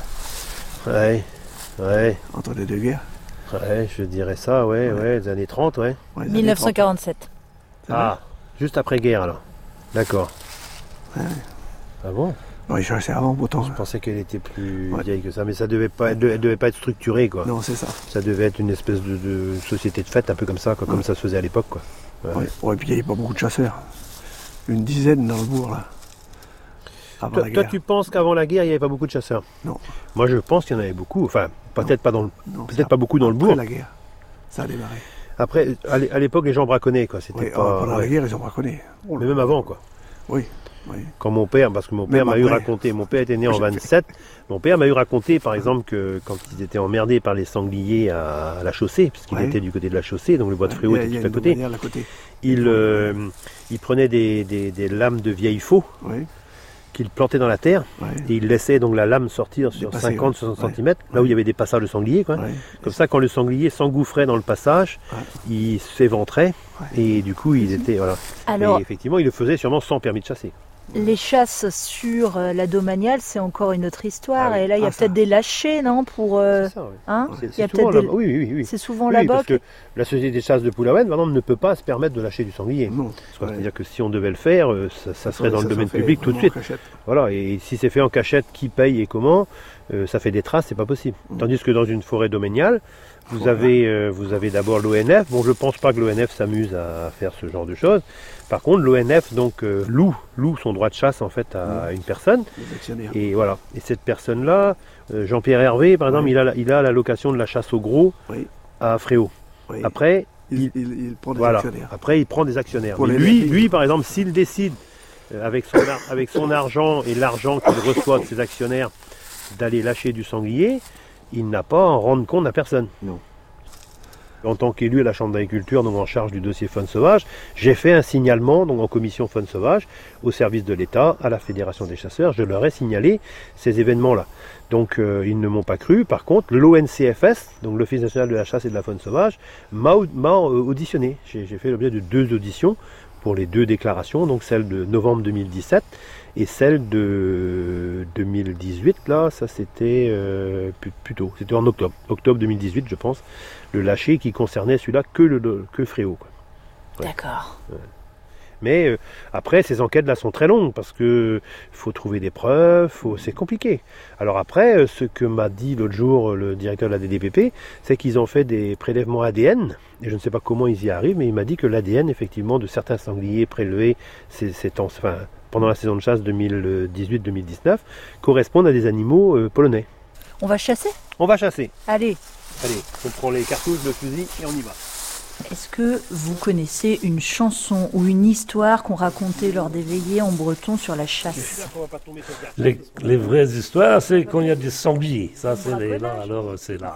ouais, ouais. Entre les deux guerres. Ouais, je dirais ça, ouais, ouais, ouais les années trente, ouais. ouais dix-neuf cent quarante-sept. Ah, juste après-guerre alors. D'accord. Ouais. Ah bon? Oui, je sais avant pourtant. Je pensais qu'elle était plus ouais. vieille que ça, mais ça devait pas, elle, elle devait pas être structurée quoi. Non, c'est ça. Ça devait être une espèce de, de société de fête, un peu comme ça, quoi, ouais. comme ça se faisait à l'époque quoi. Ouais. Ouais. Ouais, et puis il n'y avait pas beaucoup de chasseurs. Une dizaine dans le bourg là. Avant toi, la guerre. Toi, tu penses qu'avant la guerre, il n'y avait pas beaucoup de chasseurs? Non. Moi, je pense qu'il y en avait beaucoup. Enfin, peut-être pas dans le, peut-être pas beaucoup dans le bourg. Après la guerre, ça a démarré. Après, à l'époque, les gens braconnaient quoi. C'était oui, pas. Pendant ouais. la guerre, ils ont braconné. Oh, mais même avant quoi. Oui. Oui. Quand mon père, parce que mon père m'a eu raconté, mon père était né en vingt-sept, mon père m'a eu raconté par exemple que quand ils étaient emmerdés par les sangliers à, à la chaussée, puisqu'il ouais. était du côté de la chaussée, donc le bois de Fréau était tout à côté, côté. il, euh, il prenait des, des, des lames de vieilles faux ouais. qu'il plantait dans la terre ouais. et il laissait donc la lame sortir sur cinquante à soixante ouais. centimètres, là où il y avait des passages de sangliers. Quoi. Ouais. Comme ça, quand le sanglier s'engouffrait dans le passage, ouais. il s'éventrait ouais. et du coup il était... Voilà. Alors, et effectivement, il le faisait sûrement sans permis de chasser. Les chasses sur la domaniale, c'est encore une autre histoire. Ah oui. Et là, il y a ah, peut-être ça. des lâchers, non pour, euh, C'est ça, oui. Hein c'est, c'est, souvent des... oui, oui, oui. c'est souvent oui, là-bas. Parce que... que la société des chasses de Pulaouen, par exemple, ne peut pas se permettre de lâcher du sanglier. Non. C'est-à-dire ouais. que si on devait le faire, ça, ça serait ça, dans le domaine public tout de suite. Voilà. Et si c'est fait en cachette, qui paye et comment, euh, ça fait des traces, c'est pas possible. Mmh. Tandis que dans une forêt domaniale, vous avez, euh, vous avez d'abord l'O N F. Bon, je pense pas que l'O N F s'amuse à faire ce genre de choses. Par contre, l'O N F donc euh, loue, loue son droit de chasse en fait à mmh. une personne. Et voilà. Et cette personne-là, euh, Jean-Pierre Hervé, par exemple, oui. il a, il a la location de la chasse au gros oui. à Fréau. Oui. Après, il, il, il, il prend des voilà. actionnaires. Après, il prend des actionnaires. Mais lui, lui, par exemple, s'il décide euh, avec son ar- avec son argent et l'argent qu'il reçoit de ses actionnaires d'aller lâcher du sanglier, il n'a pas à en rendre compte à personne. Non. En tant qu'élu à la Chambre d'agriculture, donc en charge du dossier faune sauvage, j'ai fait un signalement donc en commission faune sauvage au service de l'État, à la Fédération des chasseurs. Je leur ai signalé ces événements-là. Donc euh, ils ne m'ont pas cru. Par contre, l'O N C F S, donc l'Office national de la chasse et de la faune sauvage, m'a, m'a euh, auditionné. J'ai, j'ai fait l'objet de deux auditions pour les deux déclarations, donc celle de novembre deux mille dix-sept et celle de deux mille dix-huit, là, ça c'était euh, plutôt, c'était en octobre, octobre deux mille dix-huit je pense, le lâcher qui concernait celui-là que le que Fréau. Quoi. Ouais. D'accord. Ouais. Mais euh, après, ces enquêtes-là sont très longues parce que faut trouver des preuves, faut... c'est compliqué. Alors après, euh, ce que m'a dit l'autre jour le directeur de la D D P P, c'est qu'ils ont fait des prélèvements A D N, et je ne sais pas comment ils y arrivent, mais il m'a dit que l'A D N, effectivement, de certains sangliers prélevés c'est, c'est en, enfin, pendant la saison de chasse deux mille dix-huit deux mille dix-neuf, correspondent à des animaux euh, polonais. On va chasser ? On va chasser. Allez. Allez, on prend les cartouches, le fusil et on y va. Est-ce que vous connaissez une chanson ou une histoire qu'on racontait lors des veillées en breton sur la chasse ? Les, les vraies histoires, c'est quand il y a des sangliers. Ça, c'est les, là, alors c'est là.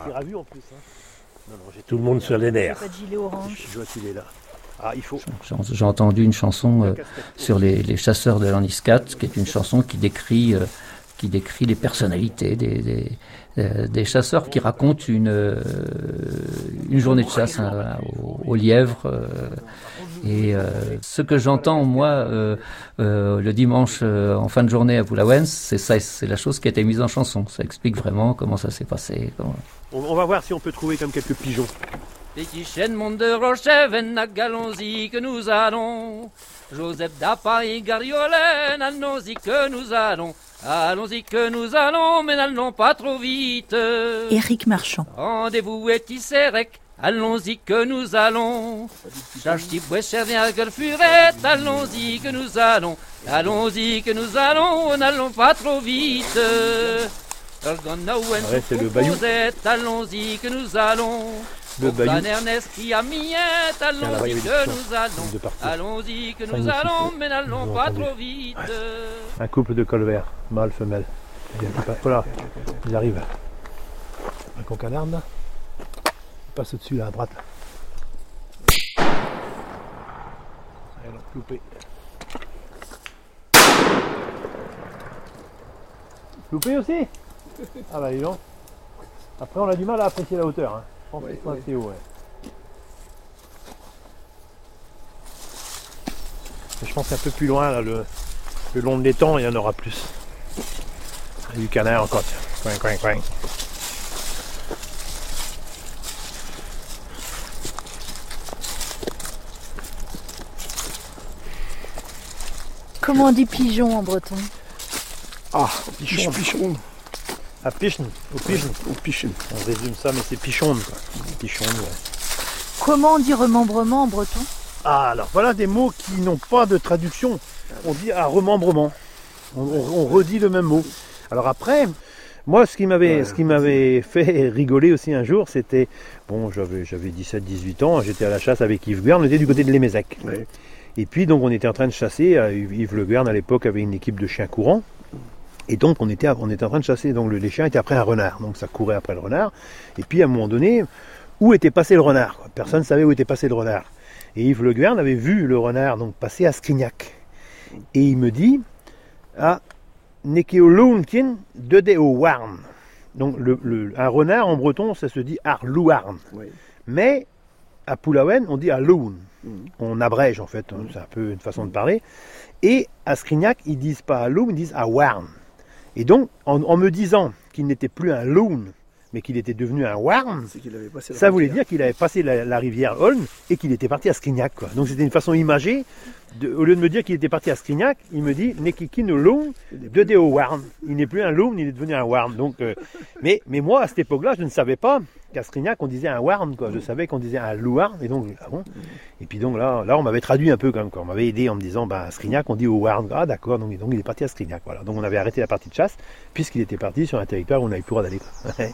Tout le monde sur les nerfs. Pas de gilet orange. Je vois qu'il est là. Ah, il faut. J'ai entendu une chanson euh, sur les, les chasseurs de l'Andiscat, qui est une chanson qui décrit, euh, qui qui décrit les personnalités des, des, euh, des chasseurs, qui raconte une, euh, une journée de chasse hein, au, au lièvre. Euh, et euh, ce que j'entends, moi, euh, euh, le dimanche euh, en fin de journée à Poullaouen, c'est ça, c'est la chose qui a été mise en chanson. Ça explique vraiment comment ça s'est passé. Comment... On, on va voir si on peut trouver comme quelques pigeons. Les Quichènes montent de Rocheven, allons-y que nous allons. Joseph Dapa et Gariolen, allons-y que nous allons. Allons-y que nous allons, mais n'allons pas trop vite. Éric Marchand. Rendez-vous est Tisserec, allons-y que nous allons. Chachti Bouechernière Furette, allons-y que nous allons. Allons-y que nous allons, n'allons pas trop vite. Ouais, c'est le bayou. Allons-y que nous allons. Le bayou. Ernest qui a miette, allons-y que nous allons. Allons-y que nous allons, mais n'allons pas trop vite. Un couple de colverts, mâle, femelle. Voilà, ils arrivent. Un concanarde là. Il passe au-dessus là, à droite. Là. Ils l'ont loupé. Loupé aussi? Ah bah dis donc. Après on a du mal à apprécier la hauteur. Hein. Je pense ouais, que c'est ouais. assez haut. Ouais. Et je pense qu'un peu plus loin, là, le, le long de l'étang, il y en aura plus. Il y a du canard encore. Coin, coin, coin. Comment on dit pigeon en breton? Ah, pichon, pichon. Ah, pichon, au pichon. Au pichon. On résume ça, mais c'est pichon, quoi. Pichon, ouais. Comment on dit remembrement en breton? Ah, alors voilà des mots qui n'ont pas de traduction. On dit ah, remembrement. On, on, on redit le même mot. Alors après, moi, ce qui m'avait, ouais. ce qui m'avait fait rigoler aussi un jour, c'était, bon, j'avais, j'avais dix-sept dix-huit ans, j'étais à la chasse avec Yves Guern, on était du côté de Lémézec. Ouais. Et puis, donc, on était en train de chasser. Yves Le Guern, à l'époque, avait une équipe de chiens courants. Et donc, on était, on était en train de chasser. Donc, le, les chiens étaient après un renard. Donc, ça courait après le renard. Et puis, à un moment donné, où était passé le renard, quoi. Personne ne savait où était passé le renard. Et Yves Le Guern avait vu le renard donc passer à Scrignac. Et il me dit, ah, Nekeo Lounkin de de au Warn. Donc, le, le, un renard en breton, ça se dit Arlouarn. Oui. Mais, à Poullaouen, on dit Arloun. Mmh. On abrège, en fait. Hein, c'est un peu une façon de parler. Et à Scrignac, ils disent pas à Loun, ils disent à Warn. Et donc, en, en me disant qu'il n'était plus un Loun, mais qu'il était devenu un Warn, ça voulait dire qu'il avait passé la, la rivière Holm et qu'il était parti à Scrignac, quoi. Donc c'était une façon imagée, de, au lieu de me dire qu'il était parti à Scrignac, il me dit Nekiki no Loun de de au Warn. Il n'est plus un Loun, il est devenu un Warn. Donc, euh, mais, mais moi, à cette époque-là, je ne savais pas qu'à Scrignac, on disait un Warn, quoi. Je savais qu'on disait un Louarn, et donc, ah bon. Et puis donc là, là, on m'avait traduit un peu quand même, quoi. On m'avait aidé en me disant, bah, à Scrignac, on dit au Warn. Ah d'accord, donc, donc il est parti à Scrignac, voilà. Donc on avait arrêté la partie de chasse, puisqu'il était parti sur un territoire où on n'avait plus le droit d'aller, quoi.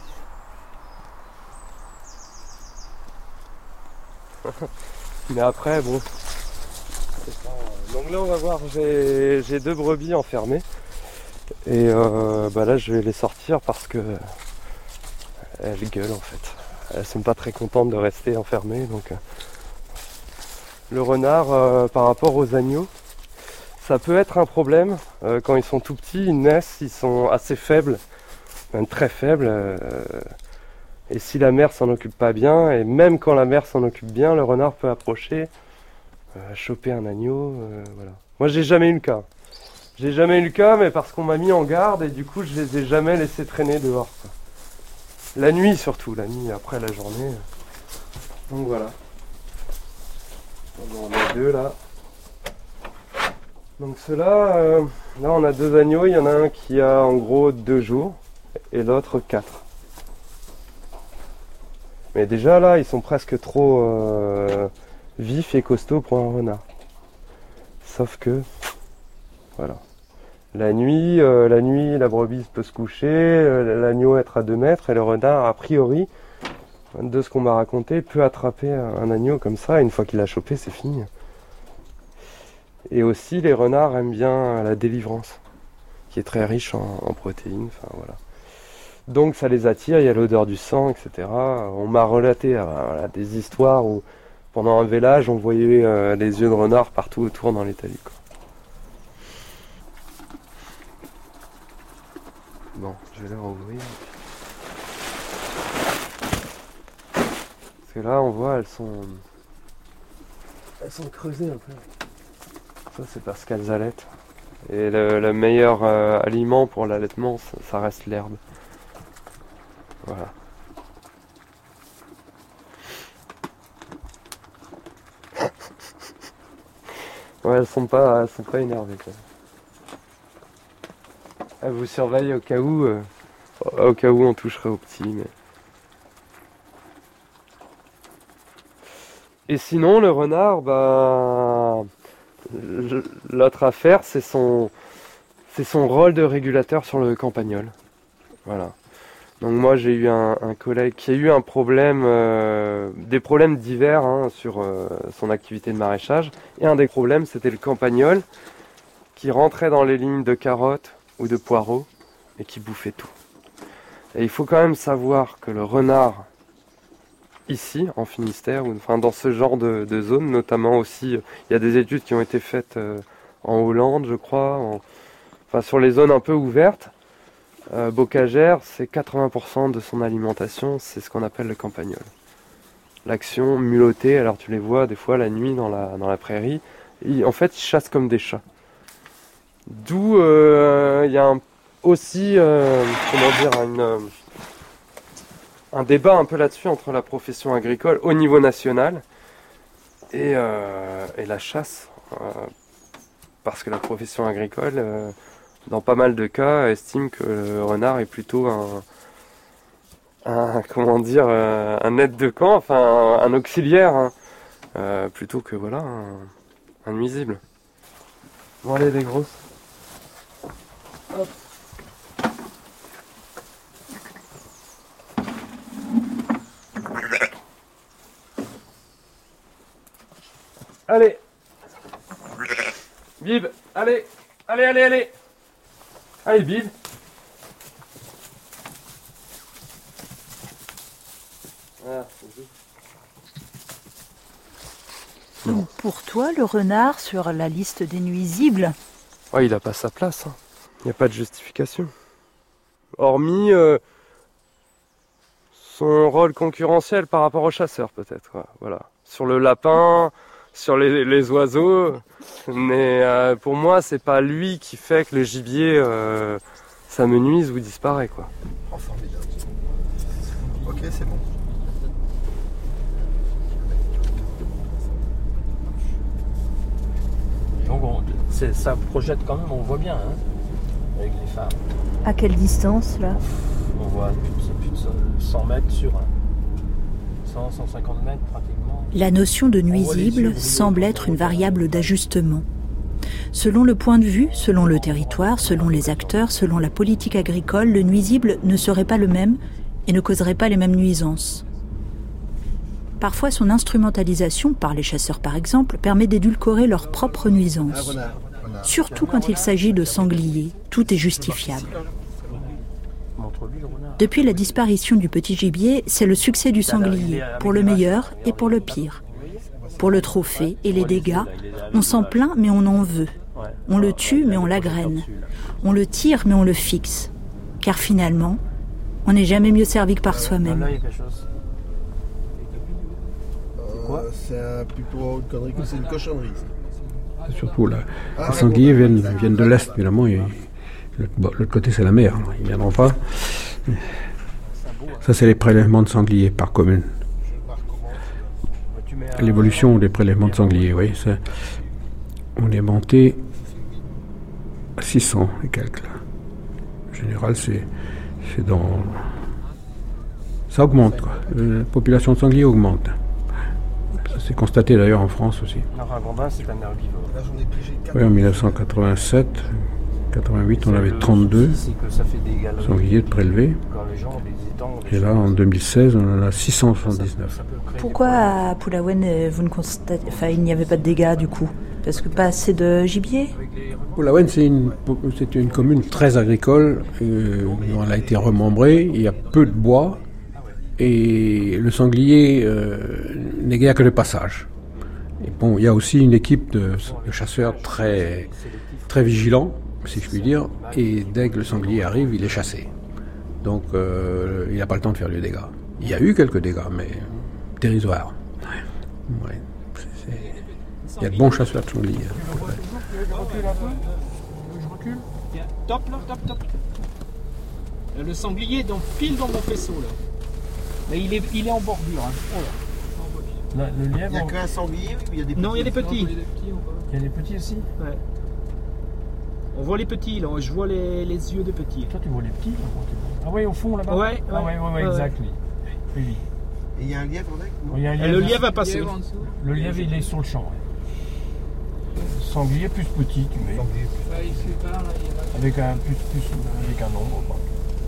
Mais après, bon. Donc là, on va voir, j'ai, j'ai deux brebis enfermées. Et euh, bah là, je vais les sortir parce que elles gueulent en fait. Elles sont pas très contentes de rester enfermées. Donc, euh, le renard, euh, par rapport aux agneaux, ça peut être un problème. Euh, quand ils sont tout petits, ils naissent, ils sont assez faibles, même très faibles. Euh, Et si la mère s'en occupe pas bien, et même quand la mère s'en occupe bien, le renard peut approcher, euh, choper un agneau, euh, voilà. Moi, j'ai jamais eu le cas. J'ai jamais eu le cas, mais parce qu'on m'a mis en garde, et du coup, je les ai jamais laissés traîner dehors, quoi. La nuit, surtout, la nuit, après la journée. Donc voilà. On en a deux, là. Donc ceux-là, euh, là, on a deux agneaux. Il y en a un qui a, en gros, deux jours, et l'autre, quatre. Mais déjà là, ils sont presque trop euh, vifs et costauds pour un renard. Sauf que, voilà. La nuit, euh, la nuit, la brebis peut se coucher, euh, l'agneau être à deux mètres, et le renard, a priori, de ce qu'on m'a raconté, peut attraper un, un agneau comme ça. Et une fois qu'il l'a chopé, c'est fini. Et aussi, les renards aiment bien la délivrance, qui est très riche en, en protéines. Enfin voilà. Donc ça les attire, il y a l'odeur du sang, et cetera. On m'a relaté euh, voilà, des histoires où pendant un vélage, on voyait euh, les yeux de renard partout autour dans les talus, quoi. Bon, je vais leur ouvrir. Parce que là, on voit, elles sont... Elles sont creusées un peu. Ça, c'est parce qu'elles allaitent. Et le, le meilleur euh, aliment pour l'allaitement, ça, ça reste l'herbe. Voilà. Ouais, elles sont pas, elles sont pas énervées, quoi. Elles vous surveillent au cas où, euh, au cas où on toucherait au petit, mais... Et sinon, le renard, bah, l'autre affaire, c'est son, c'est son rôle de régulateur sur le campagnol. Voilà. Donc moi, j'ai eu un, un collègue qui a eu un problème, euh, des problèmes divers hein, sur euh, son activité de maraîchage. Et un des problèmes, c'était le campagnol qui rentrait dans les lignes de carottes ou de poireaux et qui bouffait tout. Et il faut quand même savoir que le renard, ici, en Finistère, ou enfin dans ce genre de, de zone, notamment aussi, il y a des études qui ont été faites euh, en Hollande, je crois, en, enfin sur les zones un peu ouvertes. Euh, Bocagère, c'est quatre-vingts pour cent de son alimentation, c'est ce qu'on appelle le campagnol. L'action mulottée, alors tu les vois des fois la nuit dans la, dans la prairie, ils, en fait ils chassent comme des chats. D'où il euh, y a un, aussi, euh, comment dire, une... Euh, un débat un peu là-dessus entre la profession agricole au niveau national et, euh, et la chasse. Euh, parce que la profession agricole, euh, dans pas mal de cas, estime que le renard est plutôt un, un comment dire, euh, un aide de camp, enfin un, un auxiliaire, hein, euh, plutôt que voilà, un, un nuisible. Bon allez les grosses. Hop. Allez, Bib, allez, allez, allez, allez, allez, Bib. Ah, donc pour toi, le renard sur la liste des nuisibles, ouais, il n'a pas sa place, hein. Il n'y a pas de justification. Hormis euh, son rôle concurrentiel par rapport aux chasseurs, peut-être. Ouais, voilà. Sur le lapin, sur les, les oiseaux, mais euh, pour moi, c'est pas lui qui fait que le gibier euh, s'amenuise ou disparaît, quoi. Oh, formidable. Ok, c'est bon. Donc on, ça projette quand même, on voit bien, hein, avec les phares. À quelle distance là? On voit plus de cent mètres sur cent à cent cinquante mètres pratiquement. La notion de nuisible semble être une variable d'ajustement. Selon le point de vue, selon le territoire, selon les acteurs, selon la politique agricole, le nuisible ne serait pas le même et ne causerait pas les mêmes nuisances. Parfois, son instrumentalisation, par les chasseurs par exemple, permet d'édulcorer leurs propres nuisances. Surtout quand il s'agit de sangliers, tout est justifiable. Depuis la disparition du petit gibier, c'est le succès du sanglier, pour le meilleur et pour le pire. Pour le trophée et les dégâts, on s'en plaint mais on en veut. On le tue mais on l'agrène. On le tire mais on le fixe. Car finalement, on n'est jamais mieux servi que par soi-même. Quoi ? C'est un, plutôt une connerie que c'est une cochonnerie. C'est surtout là. Les sangliers viennent, viennent de l'Est, évidemment. Et l'autre côté, c'est la mer. Ils ne viendront pas. Ça, c'est les prélèvements de sangliers par commune. L'évolution des prélèvements de sangliers, oui. Ça, on est monté à six cents et quelques. Là. En général, c'est, c'est dans... Ça augmente, quoi. La population de sangliers augmente. C'est constaté d'ailleurs en France aussi. Un ragondin, c'est un herbivore. Oui, en dix-neuf cent quatre-vingt-sept, quatre-vingt-huit, on avait trente-deux sangliers de prélevés. Et là, en deux mille seize, on en a six cent soixante-dix-neuf. Pourquoi à Pulawen, vous ne constatez... enfin, il n'y avait pas de dégâts du coup? Parce que pas assez de gibier? Pulawen, c'est une, c'est une commune très agricole. Euh, elle a été remembrée. Il y a peu de bois. Et le sanglier euh, n'est guère que de passage. Et bon, il y a aussi une équipe de, de chasseurs très, très vigilants si je puis dire, et dès que le sanglier arrive, il est chassé. Donc euh, il n'a pas le temps de faire du dégât. Il y a eu quelques dégâts, mais dérisoires. Ouais. Ouais. C'est, c'est... Il y a de bons chasseurs de sangliers. Je recule un peu. Je recule. Top là, top, top. Le sanglier est dans, pile dans mon faisceau là. Mais il est, il est en bordure. Hein. Oh là. Là, le lièvre, il n'y a qu'un sanglier, oui, il y a des petits. Non, il y a des petits. Il y a des petits aussi. Ouais. On voit les petits là, je vois les, les yeux des petits. Toi tu vois les petits? Ah ouais, au fond là-bas. Ouais, ah ouais, ouais, ouais, ouais, exact, oui. Oui, oui. Et il y a un lièvre avec? Non, il y a un lièvre. Le lièvre a passé. Le lièvre il est sur le champ. Ouais. Sanglier plus petit, tu mets. Sanglier plus petit. Il fait part, là, il avec un plus, plus avec un nombre. Quoi.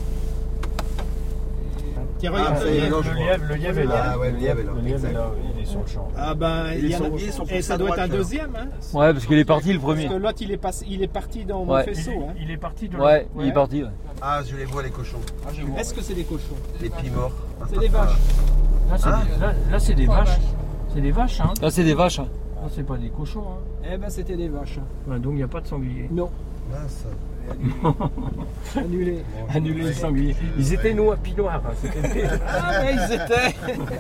Tiens, regarde, ah, le, lièvre, le, lièvre, le lièvre est là. Ah ouais, le lièvre est là. Le lièvre est là, il est sur le champ. Ah ben, il y a et ça doit être un deuxième. Hein. Ouais, parce qu'il est parti le premier. Parce que l'autre, il est passé, il est parti dans mon ouais. faisceau. Il, hein. il est parti de. Ouais, Ouais, il est parti. Ouais. Ah, je les vois les cochons. Ah, est-ce que c'est des cochons? Les pieds morts. C'est des vaches. Là, c'est hein des, là, là, c'est des vaches. C'est des vaches, hein. Là, c'est des vaches. Hein. Là, c'est pas des cochons. Hein. Eh ben, c'était des vaches. Ouais, donc il n'y a pas de sanglier. Non. Ah, ça. Annulé. Bon, annulé les sangliers. Ils étaient noirs, puis noirs. Hein. Ah, mais ils étaient.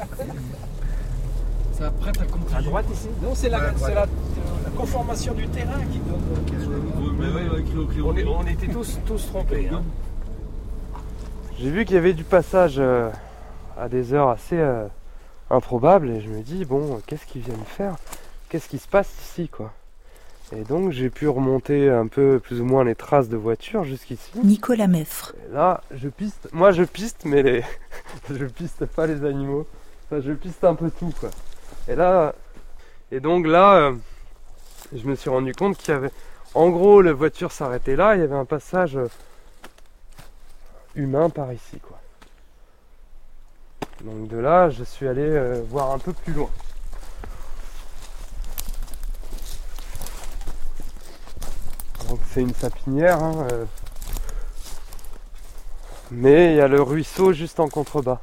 Ça prête à continuer. À droite ici? Non, c'est la, ouais, c'est la, la conformation du terrain qui donne. Mais ouais, ouais, on, est, on était tous, tous trompés. Hein. J'ai vu qu'il y avait du passage euh, à des heures assez euh, improbables et je me dis, bon, qu'est-ce qu'ils viennent faire? Qu'est-ce qui se passe ici, quoi? Et donc j'ai pu remonter un peu plus ou moins les traces de voitures jusqu'ici. Nicolas Meffre. Et là, je piste. Moi je piste, mais les... je piste pas les animaux. Enfin, je piste un peu tout, quoi. Et là, et donc là, euh, je me suis rendu compte qu'il y avait, en gros, la voiture s'arrêtait là. Il y avait un passage humain par ici, quoi. Donc de là, je suis allé euh, voir un peu plus loin. Donc c'est une sapinière, hein, euh, mais il y a le ruisseau juste en contrebas.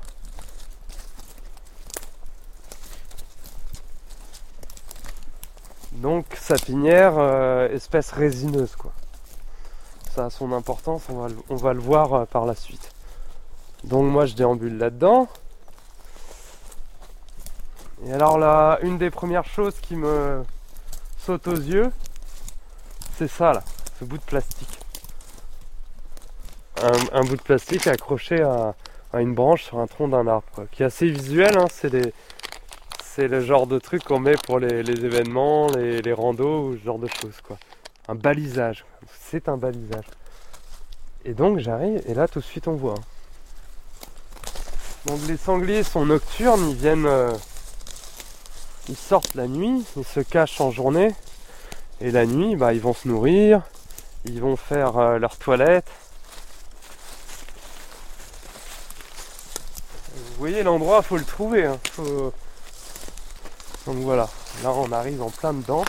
Donc sapinière, euh, espèce résineuse, quoi. Ça a son importance, on va le, on va le voir euh, par la suite. Donc moi je déambule là-dedans. Et alors là, une des premières choses qui me saute aux yeux, c'est ça là, ce bout de plastique. Un, un bout de plastique accroché à, à une branche sur un tronc d'un arbre, quoi, qui est assez visuel, hein, c'est, des, c'est le genre de truc qu'on met pour les, les événements, les, les randos ou ce genre de choses, quoi. Un balisage, c'est un balisage. Et donc j'arrive et là tout de suite on voit. Donc les sangliers sont nocturnes, ils viennent, euh, ils sortent la nuit, ils se cachent en journée. Et la nuit, bah, ils vont se nourrir, ils vont faire euh, leur toilette. Vous voyez l'endroit, il faut le trouver. Hein. Faut... Donc voilà, là on arrive en plein dedans.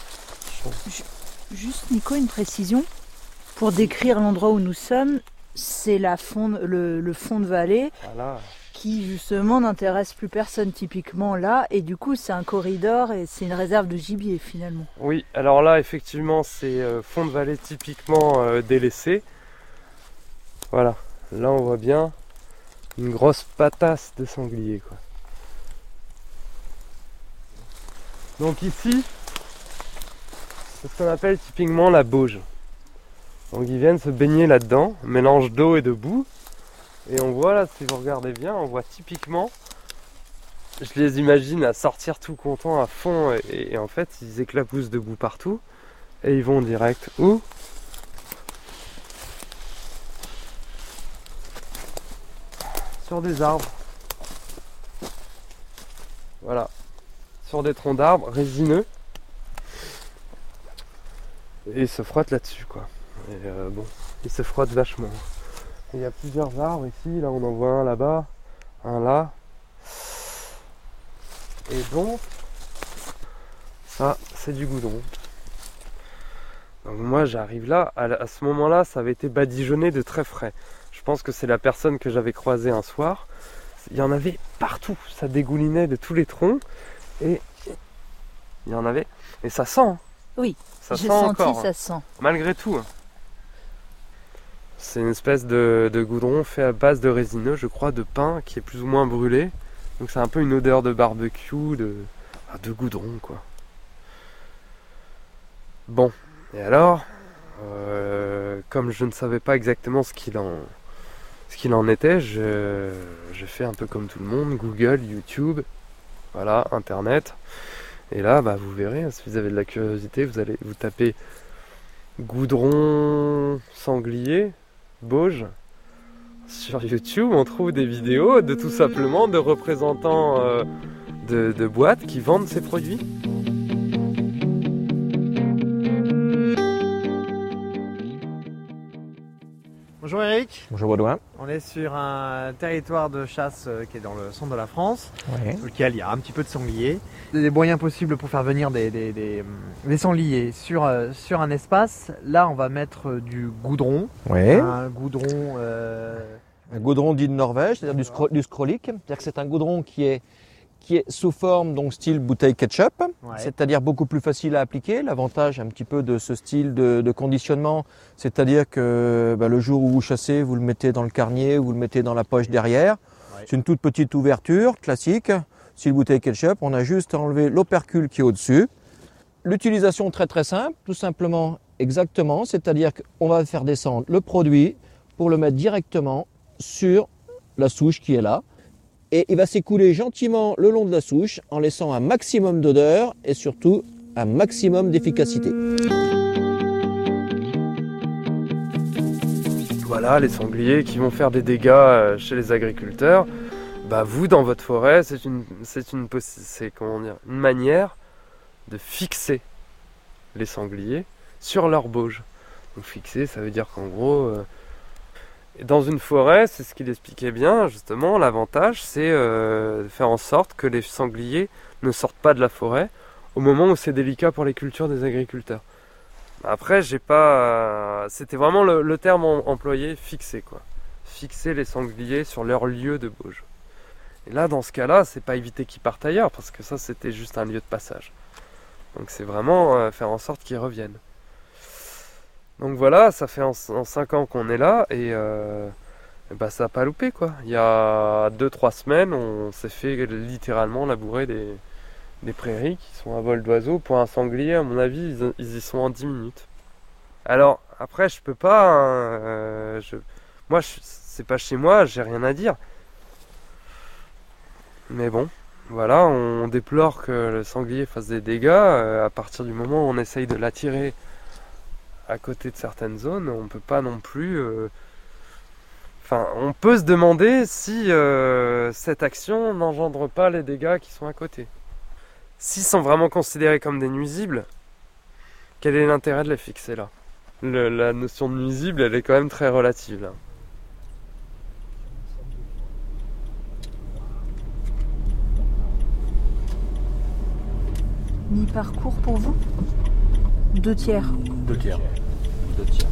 Juste Nico, une précision. Pour décrire l'endroit où nous sommes, c'est la fond, le, le fond de vallée. Voilà. Qui justement n'intéresse plus personne typiquement là, et du coup c'est un corridor et c'est une réserve de gibier finalement. Oui, alors là effectivement c'est euh, fond de vallée typiquement euh, délaissé. Voilà, là on voit bien une grosse patasse de sanglier, quoi. Donc ici, c'est ce qu'on appelle typiquement la bauge. Donc ils viennent se baigner là-dedans, mélange d'eau et de boue. Et on voit là, si vous regardez bien, on voit typiquement, je les imagine à sortir tout contents à fond et, et en fait ils éclaboussent de boue partout et ils vont direct où? Sur des arbres. Voilà. Sur des troncs d'arbres résineux. Et ils se frottent là-dessus, quoi. Et euh, bon, ils se frottent vachement. Il y a plusieurs arbres ici, là on en voit un là-bas, un là. Et donc, ça c'est du goudron. Donc moi j'arrive là, à, à ce moment-là ça avait été badigeonné de très frais. Je pense que c'est la personne que j'avais croisée un soir. Il y en avait partout, ça dégoulinait de tous les troncs. Et il y en avait, et ça sent. Oui, ça j'ai sent senti, encore, ça hein. sent. Malgré tout. Hein. C'est une espèce de, de goudron fait à base de résineux, je crois, de pain qui est plus ou moins brûlé. Donc c'est un peu une odeur de barbecue, de, de goudron quoi. Bon, et alors, euh, comme je ne savais pas exactement ce qu'il en, ce qu'il en était, je, je fais un peu comme tout le monde, Google, YouTube, voilà, Internet. Et là, bah, vous verrez, si vous avez de la curiosité, vous allez vous taper goudron sanglier, Bauge. Sur YouTube, on trouve des vidéos de tout simplement de représentants euh, de, de boîtes qui vendent ces produits. Bonjour Eric. Bonjour Baudouin. On est sur un territoire de chasse qui est dans le centre de la France, ouais. Sur lequel il y a un petit peu de sangliers. Des moyens possibles pour faire venir des, des, des, des sangliers sur, sur un espace. Là, on va mettre du goudron. Ouais. Un goudron... Euh... Un goudron dit de Norvège, c'est-à-dire du, scro- du scrollic. C'est-à-dire que c'est un goudron qui est, qui est sous forme, donc style bouteille ketchup, ouais. C'est-à-dire beaucoup plus facile à appliquer. L'avantage un petit peu de ce style de, de conditionnement, c'est-à-dire que bah, le jour où vous chassez, vous le mettez dans le carnier, vous le mettez dans la poche derrière. Ouais. C'est une toute petite ouverture, classique, style bouteille ketchup. On a juste à enlever l'opercule qui est au-dessus. L'utilisation très très simple, tout simplement exactement, c'est-à-dire qu'on va faire descendre le produit pour le mettre directement sur la souche qui est là. Et il va s'écouler gentiment le long de la souche en laissant un maximum d'odeur et surtout un maximum d'efficacité. Voilà les sangliers qui vont faire des dégâts chez les agriculteurs. Bah vous dans votre forêt, c'est une, c'est une, c'est, comment dire, une manière de fixer les sangliers sur leur bauge. Donc fixer, ça veut dire qu'en gros... Euh, dans une forêt, c'est ce qu'il expliquait bien, justement, l'avantage, c'est euh, de faire en sorte que les sangliers ne sortent pas de la forêt au moment où c'est délicat pour les cultures des agriculteurs. Après, j'ai pas... Euh, c'était vraiment le, le terme en, employé, fixer, quoi. Fixer les sangliers sur leur lieu de bauge. Et là, dans ce cas-là, c'est pas éviter qu'ils partent ailleurs, parce que ça, c'était juste un lieu de passage. Donc c'est vraiment euh, faire en sorte qu'ils reviennent. Donc voilà, ça fait en, en cinq ans qu'on est là et, euh, et bah ça n'a pas loupé quoi. Il y a deux trois semaines, on s'est fait littéralement labourer des, des prairies qui sont à vol d'oiseau. Pour un sanglier, à mon avis, ils, ils y sont en dix minutes. Alors après, je peux pas... Hein, euh, je, moi, je, c'est pas chez moi, j'ai rien à dire. Mais bon, voilà, on déplore que le sanglier fasse des dégâts. Euh, à partir du moment où on essaye de l'attirer à côté de certaines zones, on peut pas non plus... Euh... Enfin, on peut se demander si euh, cette action n'engendre pas les dégâts qui sont à côté. S'ils sont vraiment considérés comme des nuisibles, quel est l'intérêt de les fixer là ? Le, La notion de nuisible, elle est quand même très relative là. Mi-parcours pour vous ? Deux tiers. Deux tiers. Deux tiers.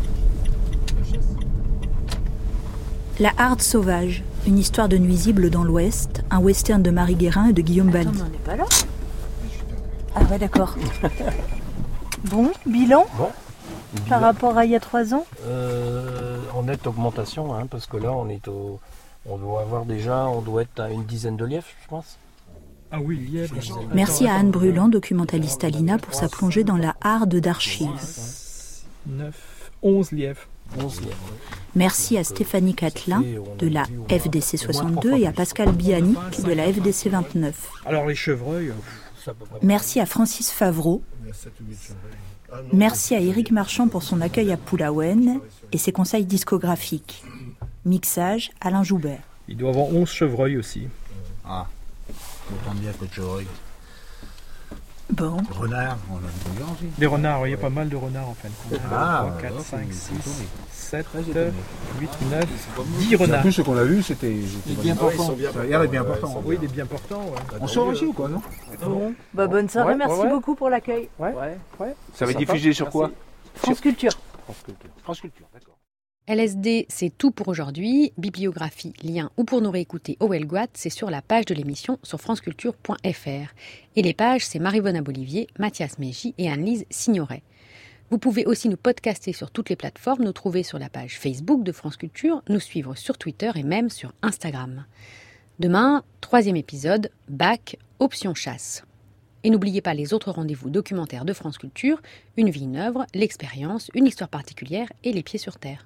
La Harde sauvage, une histoire de nuisibles dans l'Ouest, un western de Marie Guérin et de Guillaume Baldi. Attends, mais on n'est pas là. Ah ouais, d'accord. Bon, bilan, bon, par bilan. rapport à il y a trois ans euh, En nette augmentation, hein, parce que là, on est au, on doit avoir déjà, on doit être à une dizaine de lièvres, je pense. Ah oui, lièvre. Merci à Anne Bruland, documentaliste à l'I N A, pour sa plongée dans la Harde d'archives. neuf, onze lièvres. onze lièvres. Merci à Stéphanie Catelin de la F D C soixante-deux et à Pascal Biani de la F D C vingt-neuf. Alors les chevreuils... Ça peut pas... Merci à Francis Favreau. Merci à Éric Marchand pour son accueil à Pulaouen et ses conseils discographiques. Mixage, Alain Joubert. Il doit y avoir onze chevreuils aussi. Ah, autant de lièvres que de chevreuils. Bon. Des renards, on a des bouillons aussi. Des renards, oui, il y a pas mal de renards en fin de compte. Ah, trois, quatre, cinq, six, sept, huit, neuf, dix renards. En plus, ce qu'on a vu, c'était bien portant. Il y a des bien portants. Oui, des bien portants. Ouais. On sort aussi ou quoi, non? Bon, bah, bonne soirée, ouais, merci ouais. beaucoup pour l'accueil. Ouais, ouais. Ça va être diffusé sur quoi? France Culture. France Culture. France Culture, d'accord. L S D, c'est tout pour aujourd'hui. Bibliographie, lien ou pour nous réécouter au Welgoat, c'est sur la page de l'émission sur franceculture point f r. Et les pages, c'est Marie-Bona Bolivier, Mathias Mégy et Anne-Lise Signoret. Vous pouvez aussi nous podcaster sur toutes les plateformes, nous trouver sur la page Facebook de France Culture, nous suivre sur Twitter et même sur Instagram. Demain, troisième épisode, bac, option chasse. Et n'oubliez pas les autres rendez-vous documentaires de France Culture, Une vie, une œuvre, l'expérience, une histoire particulière et les pieds sur terre.